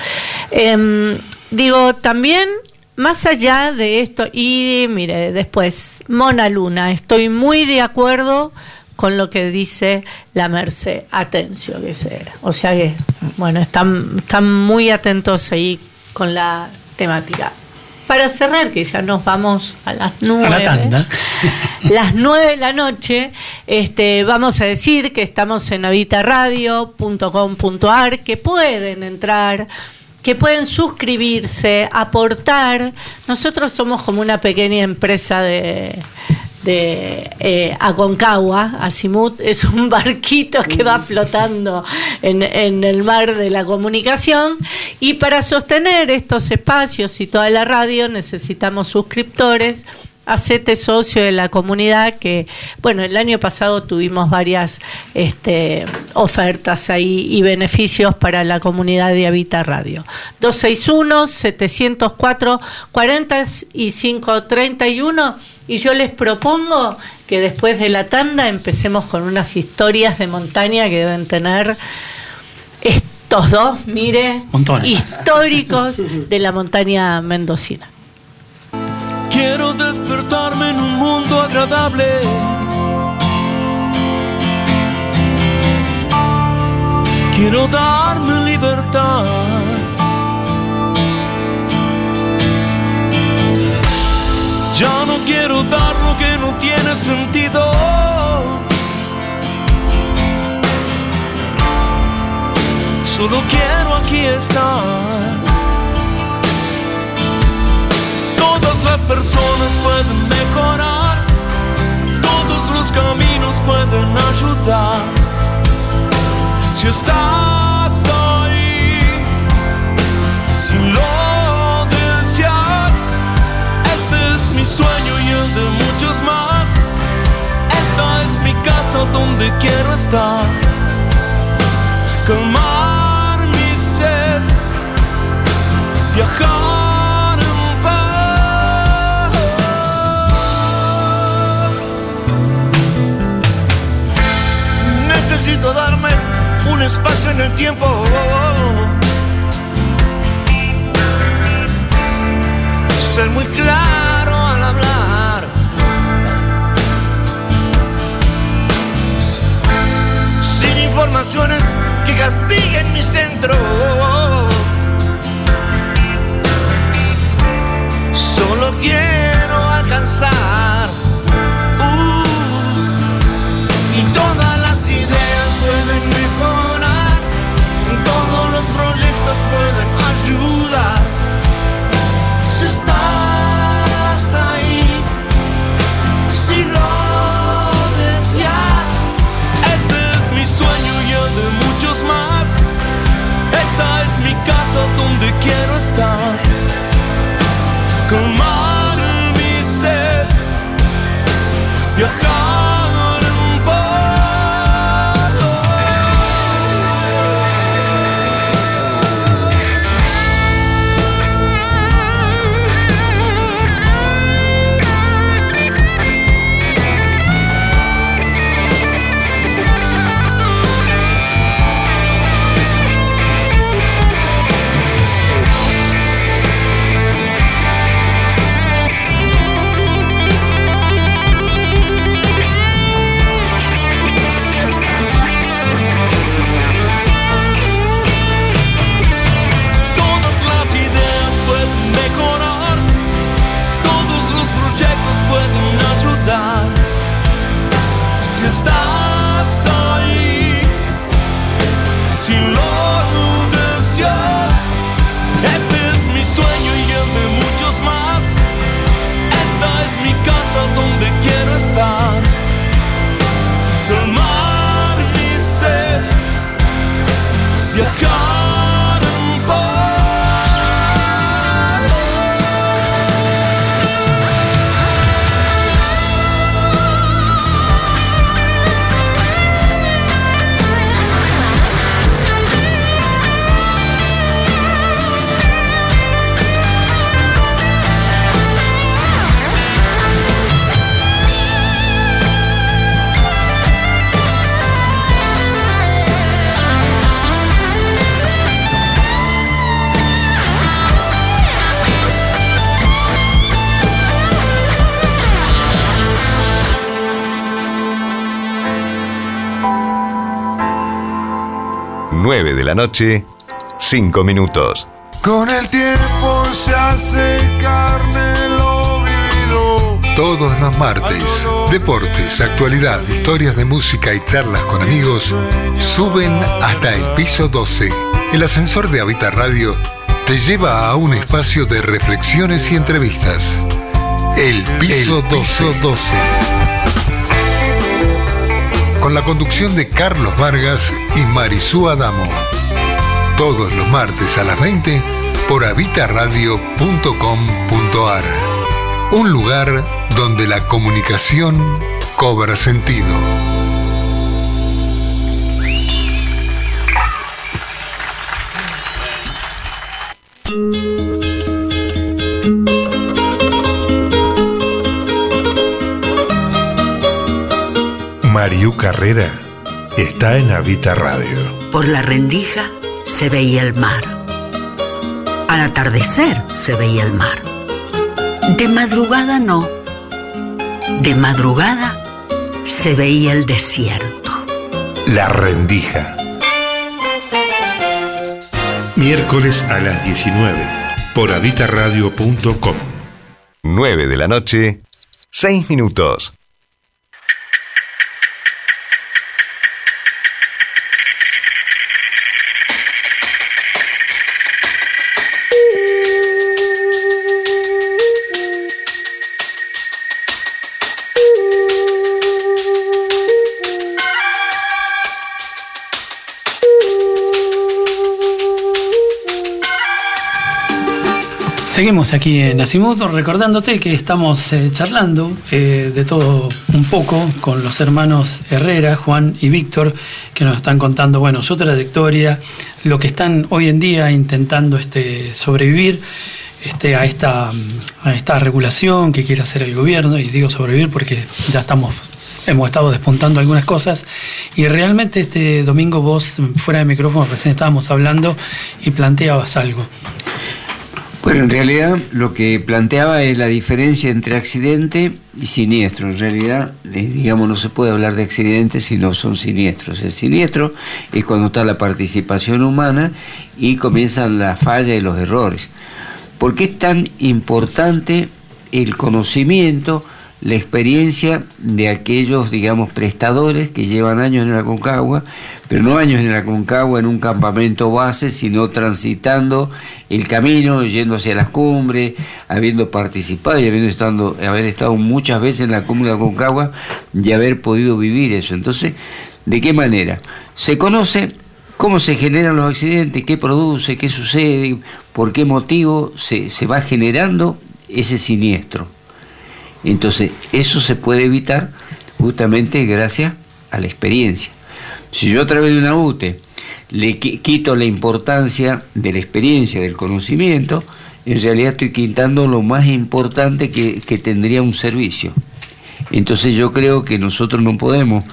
También... Más allá de esto, y mire, después, Mona Luna, estoy muy de acuerdo con lo que dice la Merced Atencio, que será. O sea que, bueno, están muy atentos ahí con la temática. Para cerrar, que ya nos vamos a las 9. A la tanda. Las 9 de la noche, vamos a decir que estamos en habitarradio.com.ar, que pueden entrar, que pueden suscribirse, aportar. Nosotros somos como una pequeña empresa de Aconcagua. Azimut es un barquito que va flotando en el mar de la comunicación, y para sostener estos espacios y toda la radio necesitamos suscriptores. Hacete socio de la comunidad, que bueno, el año pasado tuvimos varias ofertas ahí y beneficios para la comunidad de Habita Radio. 261-704-4531, y yo les propongo que después de la tanda empecemos con unas historias de montaña que deben tener estos dos, montones, históricos de la montaña mendocina. Quiero despertarme en un mundo agradable. Quiero darme libertad. Ya no quiero dar lo que no tiene sentido. Solo quiero aquí estar. Todas las personas pueden mejorar, todos los caminos pueden ayudar. Si estás ahí, si lo deseas, este es mi sueño y el de muchos más. Esta es mi casa donde quiero estar. Calmar mi sed, viajar. Necesito darme un espacio en el tiempo. Ser muy claro al hablar. Sin informaciones que castiguen mi centro. Solo quiero alcanzar. Y todas las ideas pueden mejorar, y todos los proyectos pueden ayudar. Si estás ahí, si lo deseas, este es mi sueño y el de muchos más. Esta es mi casa donde quiero estar. Calmar mi sed, viajar. Estás ahí, si lo deseas, este es mi sueño y el de muchos más. Esta es mi casa donde quiero estar. Calmar mi sed, viajar en paz. Nueve de la noche, 5 minutos. Con el tiempo se hace carne lo vivido. Todos los martes, deportes, actualidad, historias de música y charlas con amigos suben hasta el piso 12. El ascensor de Habita Radio te lleva a un espacio de reflexiones y entrevistas. El Piso 12. Con la conducción de Carlos Vargas y Marisú Adamo. Todos los martes a las 20 por habitaradio.com.ar. Un lugar donde la comunicación cobra sentido. Mariú Carrera está en Habita Radio. Por la rendija se veía el mar. Al atardecer se veía el mar. De madrugada no. De madrugada se veía el desierto. La rendija. Miércoles a las 19 por habitaradio.com. 9 de la noche, 6 minutos. Seguimos aquí en Azimut, recordándote que estamos charlando de todo un poco con los hermanos Herrera, Juan y Víctor, que nos están contando, bueno, su trayectoria, lo que están hoy en día intentando sobrevivir a esta regulación que quiere hacer el gobierno, y digo sobrevivir porque ya hemos estado despuntando algunas cosas, y realmente este domingo vos, fuera de micrófono, recién estábamos hablando y planteabas algo. Bueno, en realidad lo que planteaba es la diferencia entre accidente y siniestro. En realidad, digamos, no se puede hablar de accidentes si no son siniestros. El siniestro es cuando está la participación humana y comienzan las fallas y los errores. ¿Por qué es tan importante el conocimiento, la experiencia de aquellos, digamos, prestadores que llevan años en el Aconcagua, pero no años en el Aconcagua en un campamento base, sino transitando el camino, yendo hacia las cumbres, habiendo participado y haber estado muchas veces en la cumbre de Aconcagua y haber podido vivir eso? Entonces, ¿de qué manera? Se conoce cómo se generan los accidentes, qué produce, qué sucede, por qué motivo se va generando ese siniestro. Entonces, eso se puede evitar justamente gracias a la experiencia. Si yo a través de una UTE le quito la importancia de la experiencia, del conocimiento, en realidad estoy quitando lo más importante que tendría un servicio. Entonces yo creo que nosotros no podemos,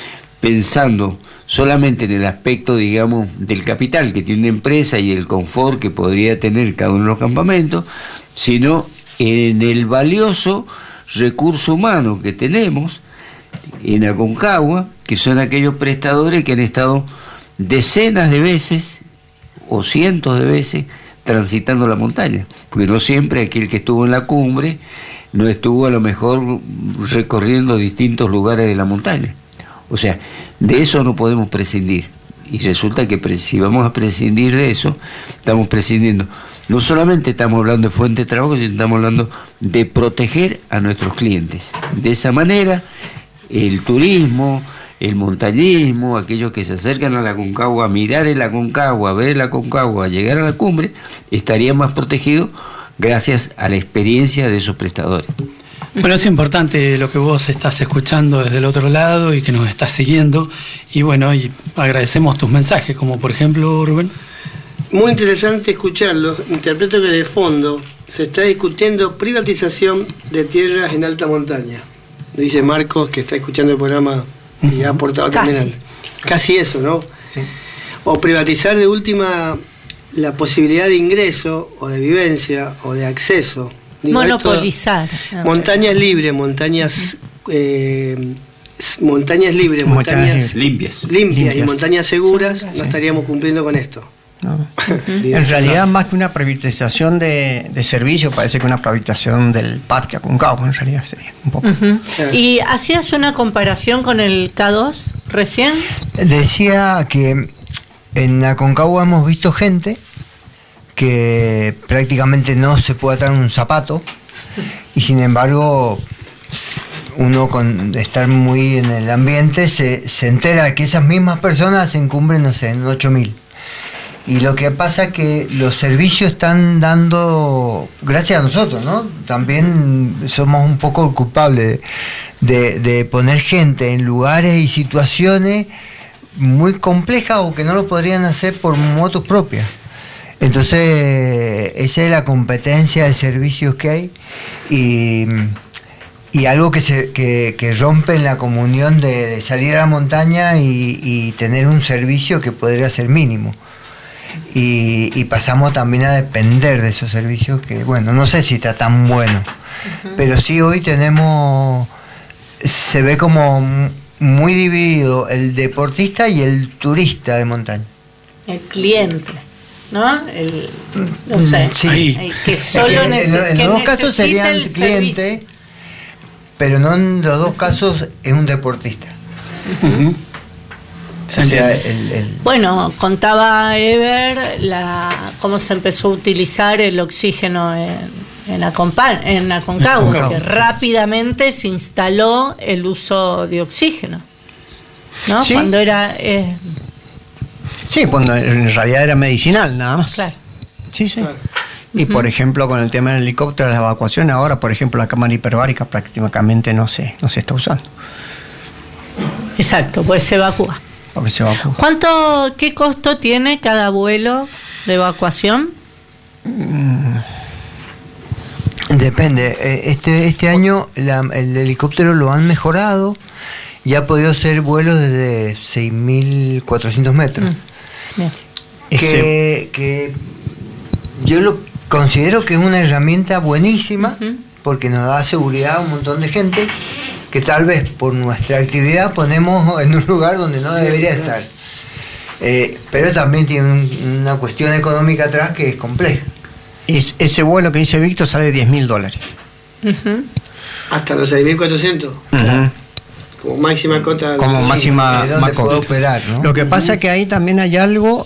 pensando solamente en el aspecto, digamos, del capital que tiene una empresa y el confort que podría tener cada uno de los campamentos, sino en el valioso recurso humano que tenemos en Aconcagua, que son aquellos prestadores que han estado decenas de veces o cientos de veces transitando la montaña, porque no siempre aquel que estuvo en la cumbre no estuvo a lo mejor recorriendo distintos lugares de la montaña. O sea, de eso no podemos prescindir, y resulta que si vamos a prescindir de eso, estamos prescindiendo. No solamente estamos hablando de fuente de trabajo, sino estamos hablando de proteger a nuestros clientes. De esa manera, el turismo, el montañismo, aquellos que se acercan a la Aconcagua, a mirar el Aconcagua, a ver el Aconcagua, a llegar a la cumbre, estarían más protegidos gracias a la experiencia de esos prestadores. Bueno, es importante lo que vos estás escuchando desde el otro lado y que nos estás siguiendo. Y bueno, y agradecemos tus mensajes, como por ejemplo, Rubén. Muy interesante escucharlo. Interpreto que de fondo se está discutiendo privatización de tierras en alta montaña. Dice Marcos, que está escuchando el programa y ha aportado también. Casi eso, ¿no? Sí. O privatizar de última la posibilidad de ingreso o de vivencia o de acceso. Digo, monopolizar. Montañas libres, montañas limpias y montañas seguras, no estaríamos cumpliendo con esto. No. En realidad, más que una privatización de servicio, parece que una privatización del parque Aconcagua, en realidad sería un poco. ¿Y hacías una comparación con el K2 recién? Decía que en Aconcagua hemos visto gente que prácticamente no se puede atar un zapato y sin embargo uno con estar muy en el ambiente se entera de que esas mismas personas se encumbren, no sé, en 8.000. Y lo que pasa es que los servicios están dando, gracias a nosotros, ¿no? También somos un poco culpables de poner gente en lugares y situaciones muy complejas o que no lo podrían hacer por motos propias. Entonces, esa es la competencia de servicios que hay y algo que rompe en la comunión de salir a la montaña y tener un servicio que podría ser mínimo. Y pasamos también a depender de esos servicios que, bueno, no sé si está tan bueno, pero sí hoy se ve como muy dividido el deportista y el turista de montaña. El cliente, ¿no? No sé, sí. Que solo en los dos casos serían el cliente, pero no en los dos casos es un deportista. O sea, bueno, contaba Ever cómo se empezó a utilizar el oxígeno en Aconcagua, que rápidamente se instaló el uso de oxígeno, ¿no? Sí. Cuando era... Sí, cuando en realidad era medicinal, nada más. Claro. Sí, sí. Claro. Y por ejemplo, con el tema del helicóptero, las evacuaciones, ahora, por ejemplo, la cámara hiperbárica prácticamente no se está usando. Exacto, pues se evacúa. ¿Qué costo tiene cada vuelo de evacuación? Depende. Este año el helicóptero lo han mejorado y ha podido hacer vuelos desde 6.400 metros. Que yo lo considero que es una herramienta buenísima porque nos da seguridad a un montón de gente que tal vez por nuestra actividad ponemos en un lugar donde no debería estar. Pero también tiene una cuestión económica atrás que es compleja. Ese vuelo que dice Víctor sale $10.000. Hasta los 6.400. Como máxima cota. Como máxima cota. Operar, ¿no? Lo que pasa es que ahí también hay algo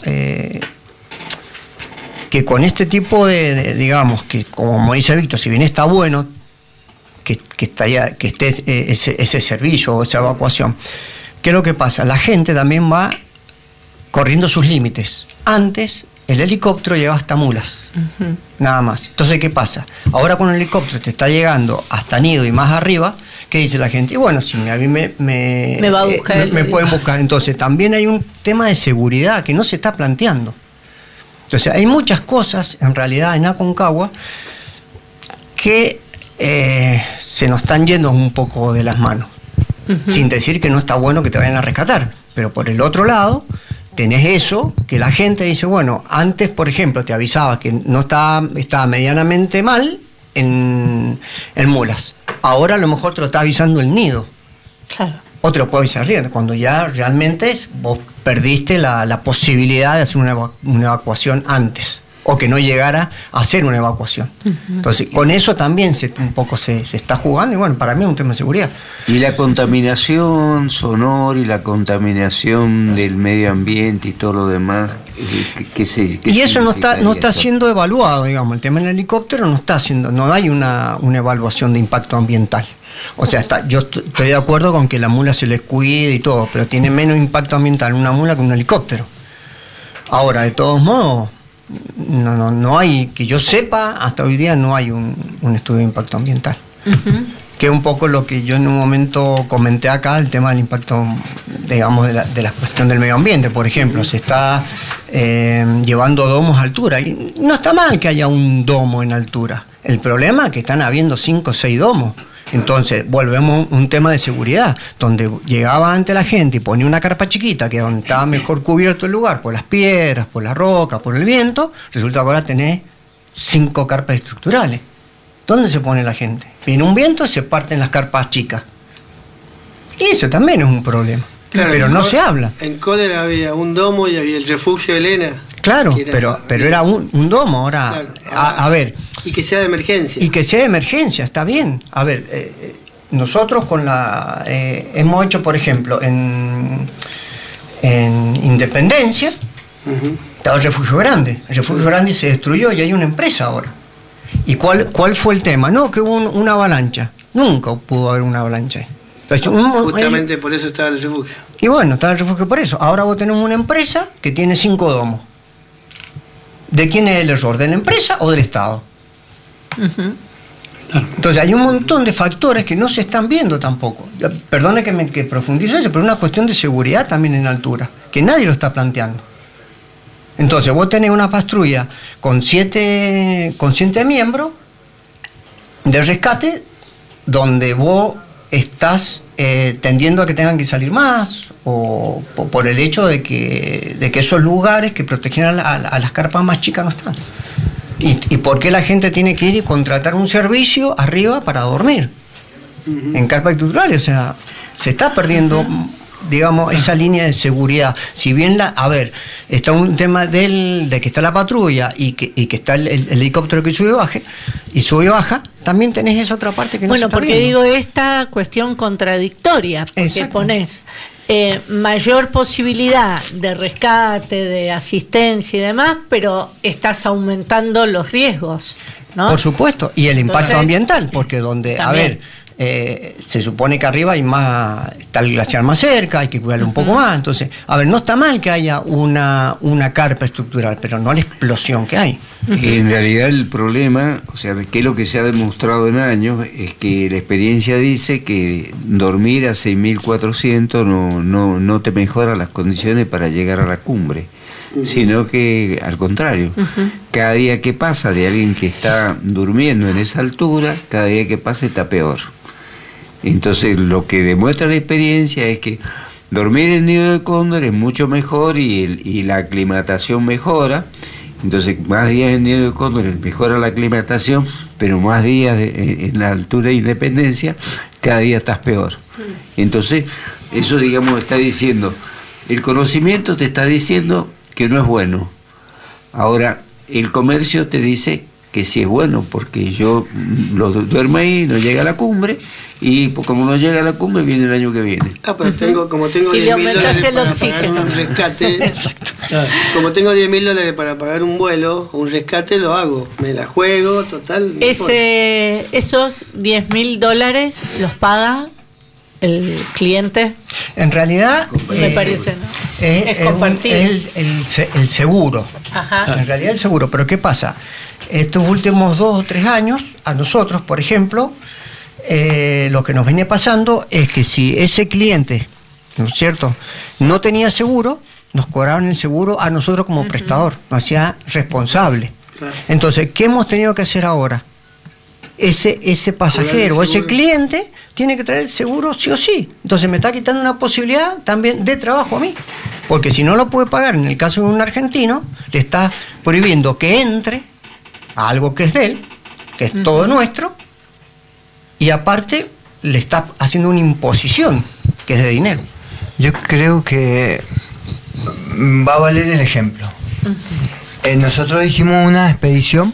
que con este tipo de digamos, que como dice Víctor, si bien está bueno que esté ese servicio o esa evacuación, ¿qué es lo que pasa? La gente también va corriendo sus límites. Antes el helicóptero llegaba hasta Mulas, nada más. Entonces, ¿qué pasa? Ahora con el helicóptero te está llegando hasta Nido y más arriba, ¿qué dice la gente? Y bueno, si a mí me va a buscar me pueden buscar. Entonces, también hay un tema de seguridad que no se está planteando. Entonces, hay muchas cosas, en realidad, en Aconcagua que se nos están yendo un poco de las manos. Sin decir que no está bueno que te vayan a rescatar. Pero por el otro lado, tenés eso, que la gente dice, bueno, antes, por ejemplo, te avisaba que no estaba medianamente mal en Mulas. Ahora a lo mejor te lo está avisando el Nido. Claro. O te lo puede avisar arriba, cuando ya realmente vos perdiste la posibilidad de hacer una evacuación antes, o que no llegara a hacer una evacuación. Entonces, con eso también un poco se está jugando, y bueno, para mí es un tema de seguridad. Y la contaminación sonora y la contaminación del medio ambiente y todo lo demás, y eso no está siendo evaluado, digamos, el tema del helicóptero no hay una evaluación de impacto ambiental. O sea, yo estoy de acuerdo con que la mula se les cuide y todo, pero tiene menos impacto ambiental una mula que un helicóptero. Ahora, de todos modos, no hay, que yo sepa, hasta hoy día no hay un estudio de impacto ambiental. Que es un poco lo que yo en un momento comenté acá, el tema del impacto, digamos, de la cuestión del medio ambiente. Por ejemplo, se está llevando domos a altura. Y no está mal que haya un domo en altura. El problema es que están habiendo 5 o 6 domos. Entonces, volvemos a un tema de seguridad, donde llegaba ante la gente y ponía una carpa chiquita, que donde estaba mejor cubierto el lugar, por las piedras, por la roca, por el viento, resulta que ahora tenés 5 carpas estructurales. ¿Dónde se pone la gente? Viene un viento y se parten las carpas chicas. Y eso también es un problema. Claro, pero no se habla. En Cólera había un domo y había el refugio de Elena. Claro, pero era un domo. Ahora, claro, a ver. Y que sea de emergencia. Y que sea de emergencia, está bien. A ver, nosotros con hemos hecho, por ejemplo, en Independencia, estaba el refugio grande. El refugio grande se destruyó y hay una empresa ahora. ¿Y cuál fue el tema? No, que hubo una avalancha. Nunca pudo haber una avalancha ahí. Entonces, justamente por eso estaba el refugio. Y bueno, estaba el refugio por eso. Ahora vos tenés una empresa que tiene 5 domos. ¿De quién es el error? ¿De la empresa o del Estado? Entonces hay un montón de factores que no se están viendo tampoco. Perdone que profundice eso, pero es una cuestión de seguridad también en altura, que nadie lo está planteando. Entonces vos tenés una patrulla con 7 miembros de rescate, donde vos estás tendiendo a que tengan que salir más, o por el hecho de que esos lugares que protegían a las carpas más chicas no están. ¿Y por qué la gente tiene que ir y contratar un servicio arriba para dormir? En carpas estructurales, o sea, se está perdiendo, digamos, esa línea de seguridad. Si bien está un tema de que está la patrulla y que está el helicóptero que sube y baja, también tenés esa otra parte que no se está viendo. Bueno, porque digo, esta cuestión contradictoria, porque ponés mayor posibilidad de rescate, de asistencia y demás, pero estás aumentando los riesgos, ¿no? Por supuesto, y el impacto ambiental, porque donde, también. Se supone que arriba está el glaciar más cerca, hay que cuidarlo un poco más. Entonces, no está mal que haya una carpa estructural, pero no la explosión que hay. En realidad el problema, o sea, que es lo que se ha demostrado en años, es que la experiencia dice que dormir a 6.400 no te mejora las condiciones para llegar a la cumbre, sino que al contrario, cada día que pasa de alguien que está durmiendo en esa altura, cada día que pasa está peor. Entonces lo que demuestra la experiencia es que dormir en nido de cóndor es mucho mejor y la aclimatación mejora. Entonces más días en nido de cóndor mejora la aclimatación, pero más días en la altura de Independencia, cada día estás peor. Entonces eso, digamos, está diciendo, el conocimiento te está diciendo que no es bueno. Ahora el comercio te dice que sí es bueno, porque yo lo duermo ahí, no llega a la cumbre, y como no llega a la cumbre, viene el año que viene. Pero como tengo y le aumentas el para oxígeno. pagar un rescate, como tengo $10.000 para pagar un vuelo, un rescate, lo hago, me la juego, total. Esos $10.000 los paga el cliente. En realidad, me parece, ¿no? Es compartir. El seguro. Ajá. En realidad el seguro. Pero ¿qué pasa? Estos últimos 2 o 3 años, a nosotros, por ejemplo, lo que nos viene pasando es que si ese cliente, ¿no es cierto?, no tenía seguro, nos cobraban el seguro a nosotros como prestador, nos hacía responsable. Claro. Entonces, ¿qué hemos tenido que hacer ahora? Ese pasajero o ese cliente tiene que traer el seguro sí o sí. Entonces me está quitando una posibilidad también de trabajo a mí, porque si no lo puede pagar, en el caso de un argentino, le está prohibiendo que entre a algo que es de él, que es todo nuestro, y aparte le está haciendo una imposición que es de dinero. Yo creo que va a valer el ejemplo. Nosotros hicimos una expedición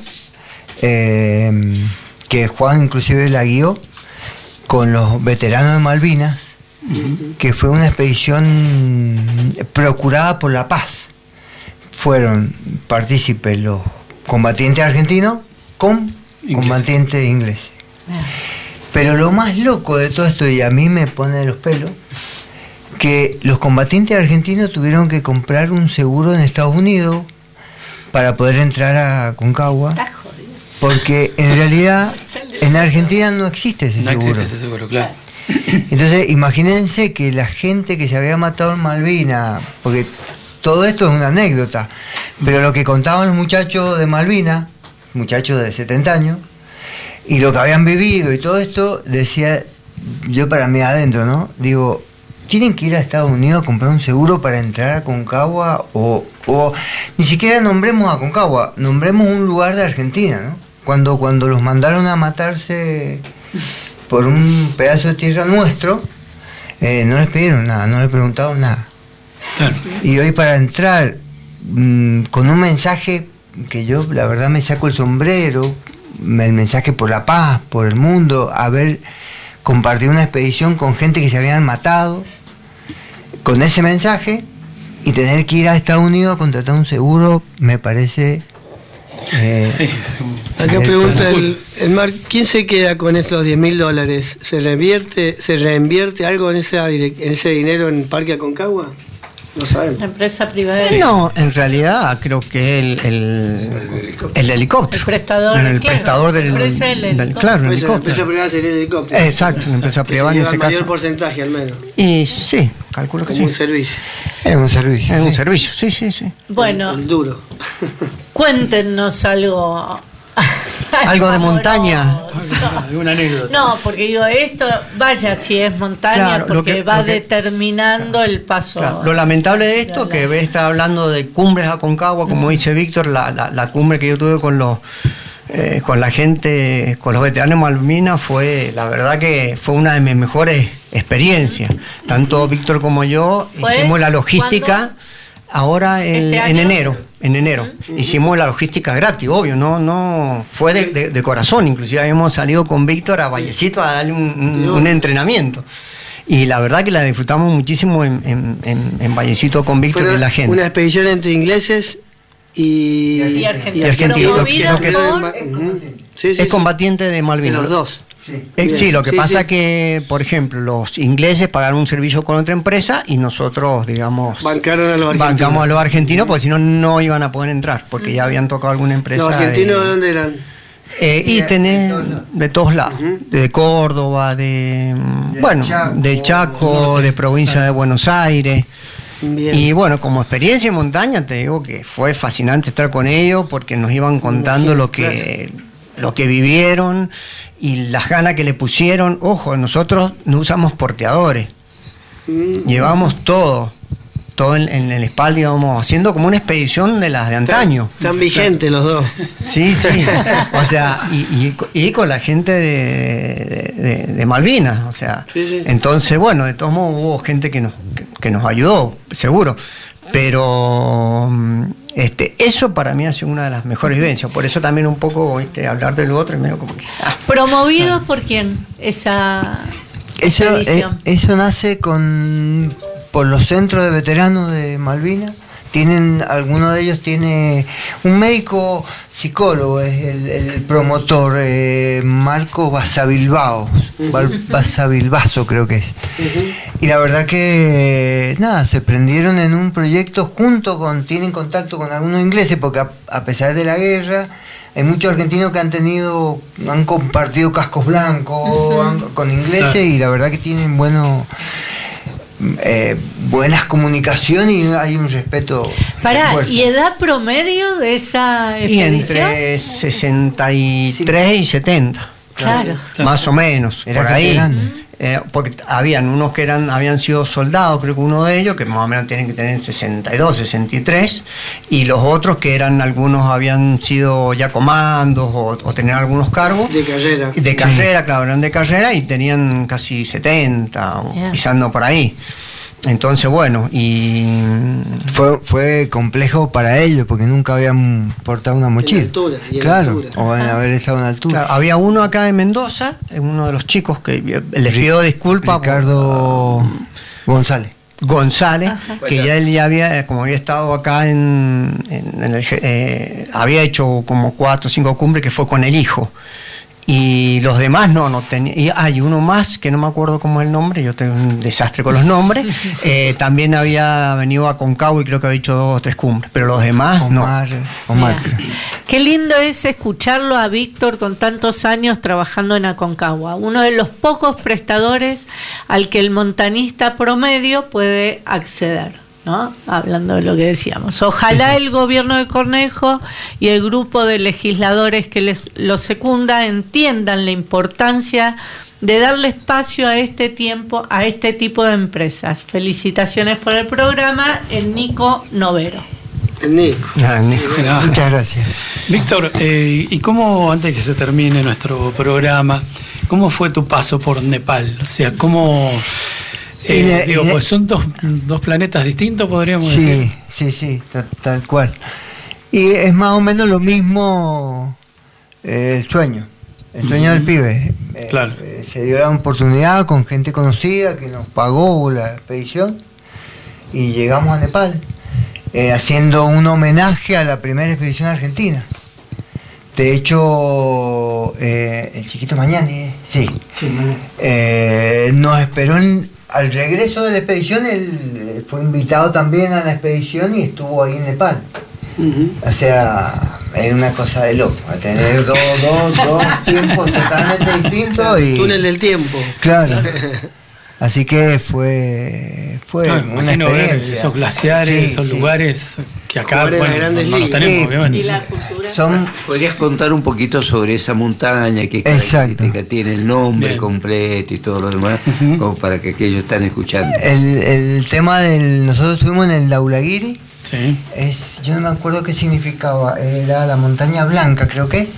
que Juan inclusive la guió con los veteranos de Malvinas, que fue una expedición procurada por la paz. Fueron partícipes los combatientes argentinos con combatientes ingleses. Pero lo más loco de todo esto, y a mí me pone de los pelos, que los combatientes argentinos tuvieron que comprar un seguro en Estados Unidos para poder entrar a Concagua, porque en realidad en Argentina no existe ese seguro. No existe ese seguro, claro. Entonces imagínense que la gente que se había matado en Malvinas, porque todo esto es una anécdota, pero lo que contaban los muchachos de Malvinas, muchachos de 70 años, y lo que habían vivido y todo esto, decía yo para mí adentro, ¿no? Digo, tienen que ir a Estados Unidos a comprar un seguro para entrar a Concagua, o ni siquiera nombremos a Concagua, nombremos un lugar de Argentina, ¿no? Cuando los mandaron a matarse por un pedazo de tierra nuestro, no les pidieron nada, no les preguntaron nada. Claro. Y hoy para entrar con un mensaje que yo la verdad me saco el sombrero, el mensaje por la paz, por el mundo, haber compartido una expedición con gente que se habían matado, con ese mensaje, y tener que ir a Estados Unidos a contratar un seguro, me parece Acá pregunta el Mar, ¿quién se queda con estos $10.000? ¿Se reinvierte algo en ese dinero en Parque Aconcagua? No sabemos. La empresa privada. No, en realidad creo que el helicóptero. El prestador. El prestador del helicóptero. Claro, el helicóptero. La empresa privada sería el helicóptero. Exacto, la empresa privada en ese el caso. mayor porcentaje al menos. Y sí, calculo que como sí. un servicio. Es un servicio. Es un servicio, sí. Bueno, el duro. Cuéntenos algo. Algo de montaña. Una anécdota. No, porque digo, esto, vaya si es montaña, Claro, porque va determinando el paso. Claro, lo lamentable de esto, que está hablando de cumbres Aconcagua, como dice Víctor, la cumbre que yo tuve con la gente, con los veteranos de Malvinas, fue, la verdad que fue una de mis mejores experiencias. Tanto Víctor como yo hicimos la logística. ¿Cuándo? Ahora en enero. Uh-huh. Hicimos la logística gratis, obvio, no fue de corazón. Inclusive habíamos salido con Víctor a Vallecito a darle un entrenamiento. Y la verdad que la disfrutamos muchísimo en Vallecito con Víctor y la gente. Una expedición entre ingleses y argentinos. Sí, es combatiente de Malvinas. De los dos. Sí, lo que pasa que, por ejemplo, los ingleses pagaron un servicio con otra empresa y nosotros, digamos, bancamos a los argentinos porque si no, no iban a poder entrar porque ya habían tocado alguna empresa. ¿Los argentinos de dónde eran? Y tenés de todos lados, de Córdoba, del Chaco, de provincia de Buenos Aires. Bien. Y bueno, como experiencia en montaña te digo que fue fascinante estar con ellos porque nos iban contando lo que vivieron y las ganas que le pusieron. Ojo, nosotros no usamos porteadores, llevamos todo en el espalda, íbamos haciendo como una expedición de las de antaño. Están vigentes los dos. Sí. O sea, y con la gente de Malvinas, o sea. Sí. Entonces, bueno, de todos modos hubo gente que nos ayudó, seguro. Pero eso para mí ha sido una de las mejores vivencias. Por eso también un poco hablar de lo otro y medio como que. ¿Promovidos por quién esa expedición? Eso nace por los centros de veteranos de Malvinas. Alguno de ellos tiene un médico psicólogo, es el promotor, Marco Basavilbaso creo que es. Y la verdad que se prendieron en un proyecto tienen contacto con algunos ingleses, porque a pesar de la guerra hay muchos argentinos que han compartido cascos blancos con ingleses, y la verdad que tienen buenas comunicaciones y hay un respeto. ¿Y edad promedio de esa expedición? Y entre 63 y 70. Claro. Más o menos. Era por ahí. grande. Porque habían unos que habían sido soldados, creo que uno de ellos, que más o menos tienen que tener 62, 63, y los otros que algunos habían sido ya comandos o tenían algunos cargos. De carrera. De carrera, claro, eran de carrera y tenían casi 70, pisando por ahí. Entonces, bueno, y fue complejo para ellos porque nunca habían portado una mochila. Claro, o haber estado en altura. Claro, había uno acá de Mendoza, uno de los chicos que les pido disculpas. Ricardo González, que él ya había, como había estado acá había hecho como 4 o 5 cumbres que fue con el hijo. Y los demás no tenía. Y hay uno más que no me acuerdo cómo es el nombre, yo tengo un desastre con los nombres. También había venido a Aconcagua y creo que había hecho 2 o 3 cumbres, pero los demás Omar. Qué lindo es escucharlo a Víctor con tantos años trabajando en Aconcagua, uno de los pocos prestadores al que el montanista promedio puede acceder, ¿no? Hablando de lo que decíamos. Ojalá el gobierno de Cornejo y el grupo de legisladores que lo secunda entiendan la importancia de darle espacio a este tipo de empresas. Felicitaciones por el programa, el Nico Novero. El Nico. Muchas gracias. Víctor, ¿y cómo, antes que se termine nuestro programa, cómo fue tu paso por Nepal? O sea, ¿cómo...? Pues son dos planetas distintos, podríamos decir. Sí, tal cual. Y es más o menos lo mismo el sueño del pibe. Claro. Se dio la oportunidad con gente conocida que nos pagó la expedición y llegamos a Nepal, haciendo un homenaje a la primera expedición argentina. De hecho, el chiquito Mañani, sí, nos esperó al regreso de la expedición. Él fue invitado también a la expedición y estuvo ahí en Nepal. O sea, era una cosa de loco, a tener dos tiempos totalmente distintos. Y túnel del tiempo. Claro. Así que fue una experiencia. Esos glaciares, esos lugares que acá no los tenemos, obviamente. ¿Y la cultura? ¿Podrías contar un poquito sobre esa montaña, qué característica tiene, el nombre completo y todo lo demás, como para que aquellos están escuchando? El tema nosotros estuvimos en el Dhaulagiri. Sí. Yo no me acuerdo qué significaba, era la montaña blanca, creo que.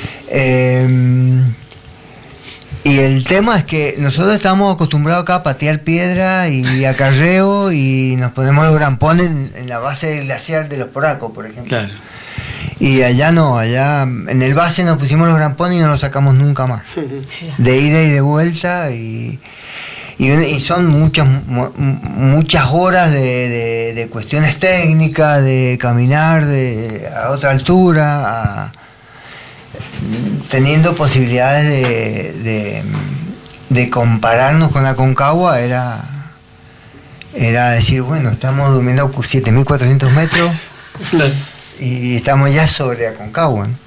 Y el tema es que nosotros estamos acostumbrados acá a patear piedra y acarreo y nos ponemos los grampones en la base del glaciar de los Poracos, por ejemplo. Claro. Y allá no, allá en el base nos pusimos los grampones y no los sacamos nunca más. De ida y de vuelta y son muchas horas de cuestiones técnicas, de caminar a otra altura, teniendo posibilidades de compararnos con la Aconcagua. Era decir, bueno, estamos durmiendo a 7.400 metros y estamos ya sobre Aconcagua, ¿no?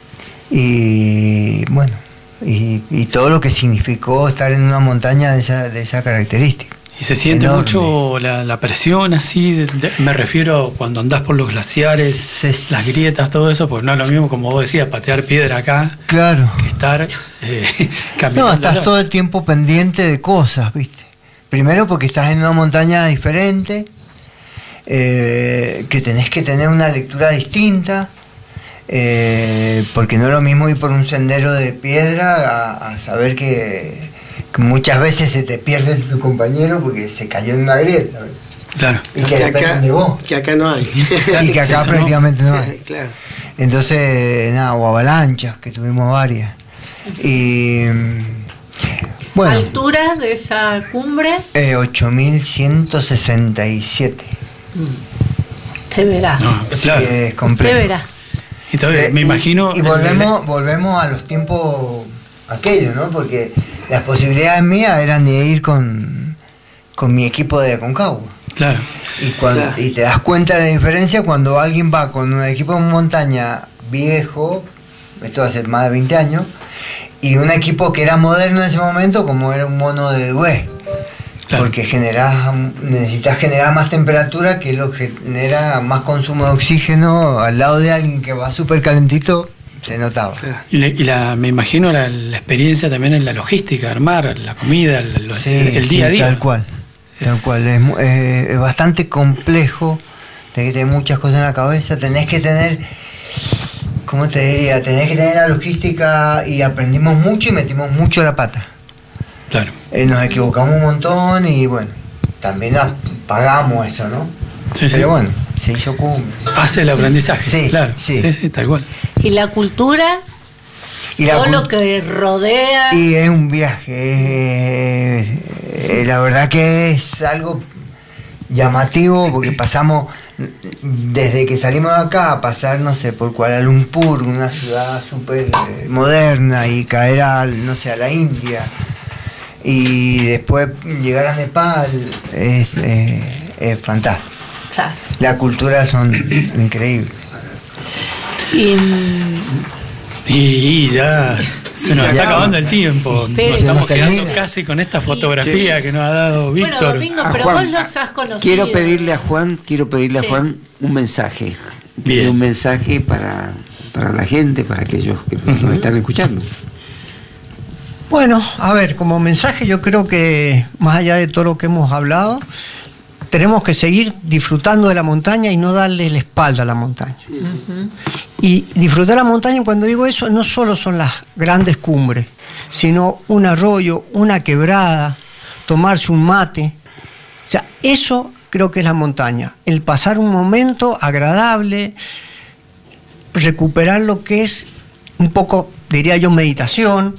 Y bueno, y todo lo que significó estar en una montaña de esa característica. Y se siente mucho la presión así, me refiero cuando andás por los glaciares, las grietas, todo eso, pues no es lo mismo, como vos decías, patear piedra acá, claro, que estar caminando. No, estás todo el tiempo pendiente de cosas, ¿viste? Primero porque estás en una montaña diferente, que tenés que tener una lectura distinta, porque no es lo mismo ir por un sendero de piedra a saber que muchas veces se te pierde tu compañero porque se cayó en una grieta. Claro. Y que dependen de vos. Que acá no hay. Y que acá prácticamente no hay. Claro. Entonces, o avalanchas, que tuvimos varias. Y bueno. ¿Altura de esa cumbre? 8.167. Te verás. No, claro. Sí, es complejo. Te verás. Y todavía, me imagino. Y volvemos a los tiempos aquellos, ¿no? Porque las posibilidades mías eran de ir con mi equipo de Aconcagua. Claro. Y te das cuenta de la diferencia cuando alguien va con un equipo de montaña viejo, esto hace más de 20 años, y un equipo que era moderno en ese momento, como era un mono de Dué. Claro. Porque necesitas generar más temperatura, que es lo que genera más consumo de oxígeno. Al lado de alguien que va súper calentito, se notaba. Me imagino la experiencia también en la logística, armar la comida, el día a día. Tal cual. Es bastante complejo, tenés que tener muchas cosas en la cabeza, tenés que tener, ¿cómo te diría? Tenés que tener la logística, y aprendimos mucho y metimos mucho la pata. Claro. Nos equivocamos un montón y bueno, también pagamos eso, ¿no? Sí, pero bueno, se hizo cumbre. Hace el aprendizaje, sí, claro. Sí, tal cual. ¿Y la cultura? Todo lo que rodea. Y es un viaje, la verdad que es algo llamativo, porque pasamos, desde que salimos de acá, a pasar, no sé, por Kuala Lumpur, una ciudad súper moderna, y caer a la India, y después llegar a Nepal, es fantástico. Claro. Las culturas son increíbles. Y ya se nos está acabando el tiempo. Nos estamos quedando casi con esta fotografía que nos ha dado Víctor. Bueno, Domingo, pero Juan, vos los has conocido. Quiero pedirle a Juan un mensaje. Bien. Un mensaje para la gente, para aquellos que nos están escuchando. Bueno, a ver, como mensaje yo creo que más allá de todo lo que hemos hablado, tenemos que seguir disfrutando de la montaña y no darle la espalda a la montaña. Y disfrutar la montaña, cuando digo eso, no solo son las grandes cumbres, sino un arroyo, una quebrada, tomarse un mate. O sea, eso creo que es la montaña. El pasar un momento agradable, recuperar lo que es un poco, diría yo, meditación,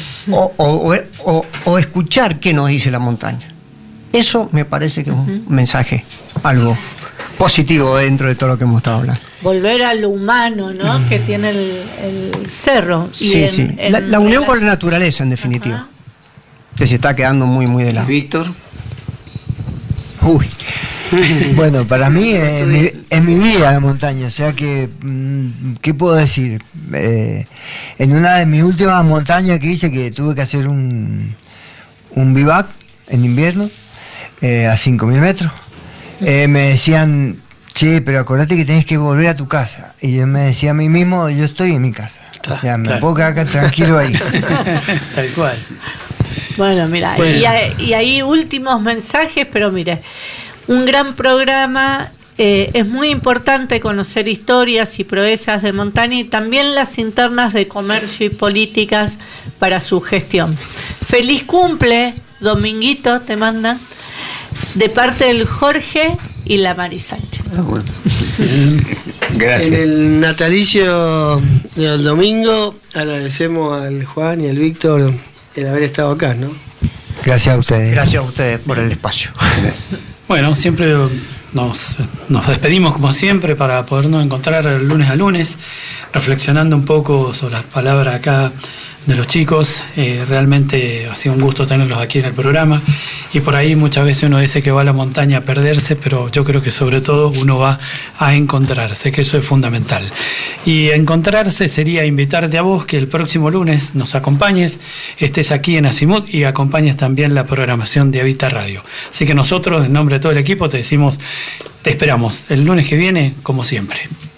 o escuchar qué nos dice la montaña. Eso me parece que es un mensaje, algo positivo dentro de todo lo que hemos estado hablando. volver a lo humano, ¿no? Que tiene el cerro. Sí, sí. La unión con la naturaleza, en definitiva. Que se está quedando muy, muy de lado. Víctor. Uy. Bueno, para mí es mi vida la montaña, o sea que, ¿qué puedo decir? En una de mis últimas montañas que hice, que tuve que hacer un bivac en invierno, a 5.000 metros, me decían, che, pero acordate que tenés que volver a tu casa. Y yo me decía a mí mismo, yo estoy en mi casa. O sea, me puedo quedar acá tranquilo ahí. Tal cual. Bueno, mira, bueno. Y ahí últimos mensajes, pero mire, un gran programa. Es muy importante conocer historias y proezas de montaña y también las internas de comercio y políticas para su gestión. Feliz cumple, Dominguito, te manda, de parte del Jorge y la Mari Sánchez. Bueno. Gracias. En el natalicio del domingo agradecemos al Juan y al Víctor el haber estado acá, ¿no? Gracias a ustedes. Gracias a ustedes por el espacio. Gracias. Bueno, siempre nos despedimos como siempre para podernos encontrar lunes a lunes, reflexionando un poco sobre las palabras acá de los chicos. Realmente ha sido un gusto tenerlos aquí en el programa, y por ahí muchas veces uno dice que va a la montaña a perderse, pero yo creo que sobre todo uno va a encontrarse, que eso es fundamental. Y encontrarse sería invitarte a vos que el próximo lunes nos acompañes, estés aquí en Azimut y acompañes también la programación de Habita Radio. Así que nosotros, en nombre de todo el equipo, te decimos, te esperamos el lunes que viene, como siempre.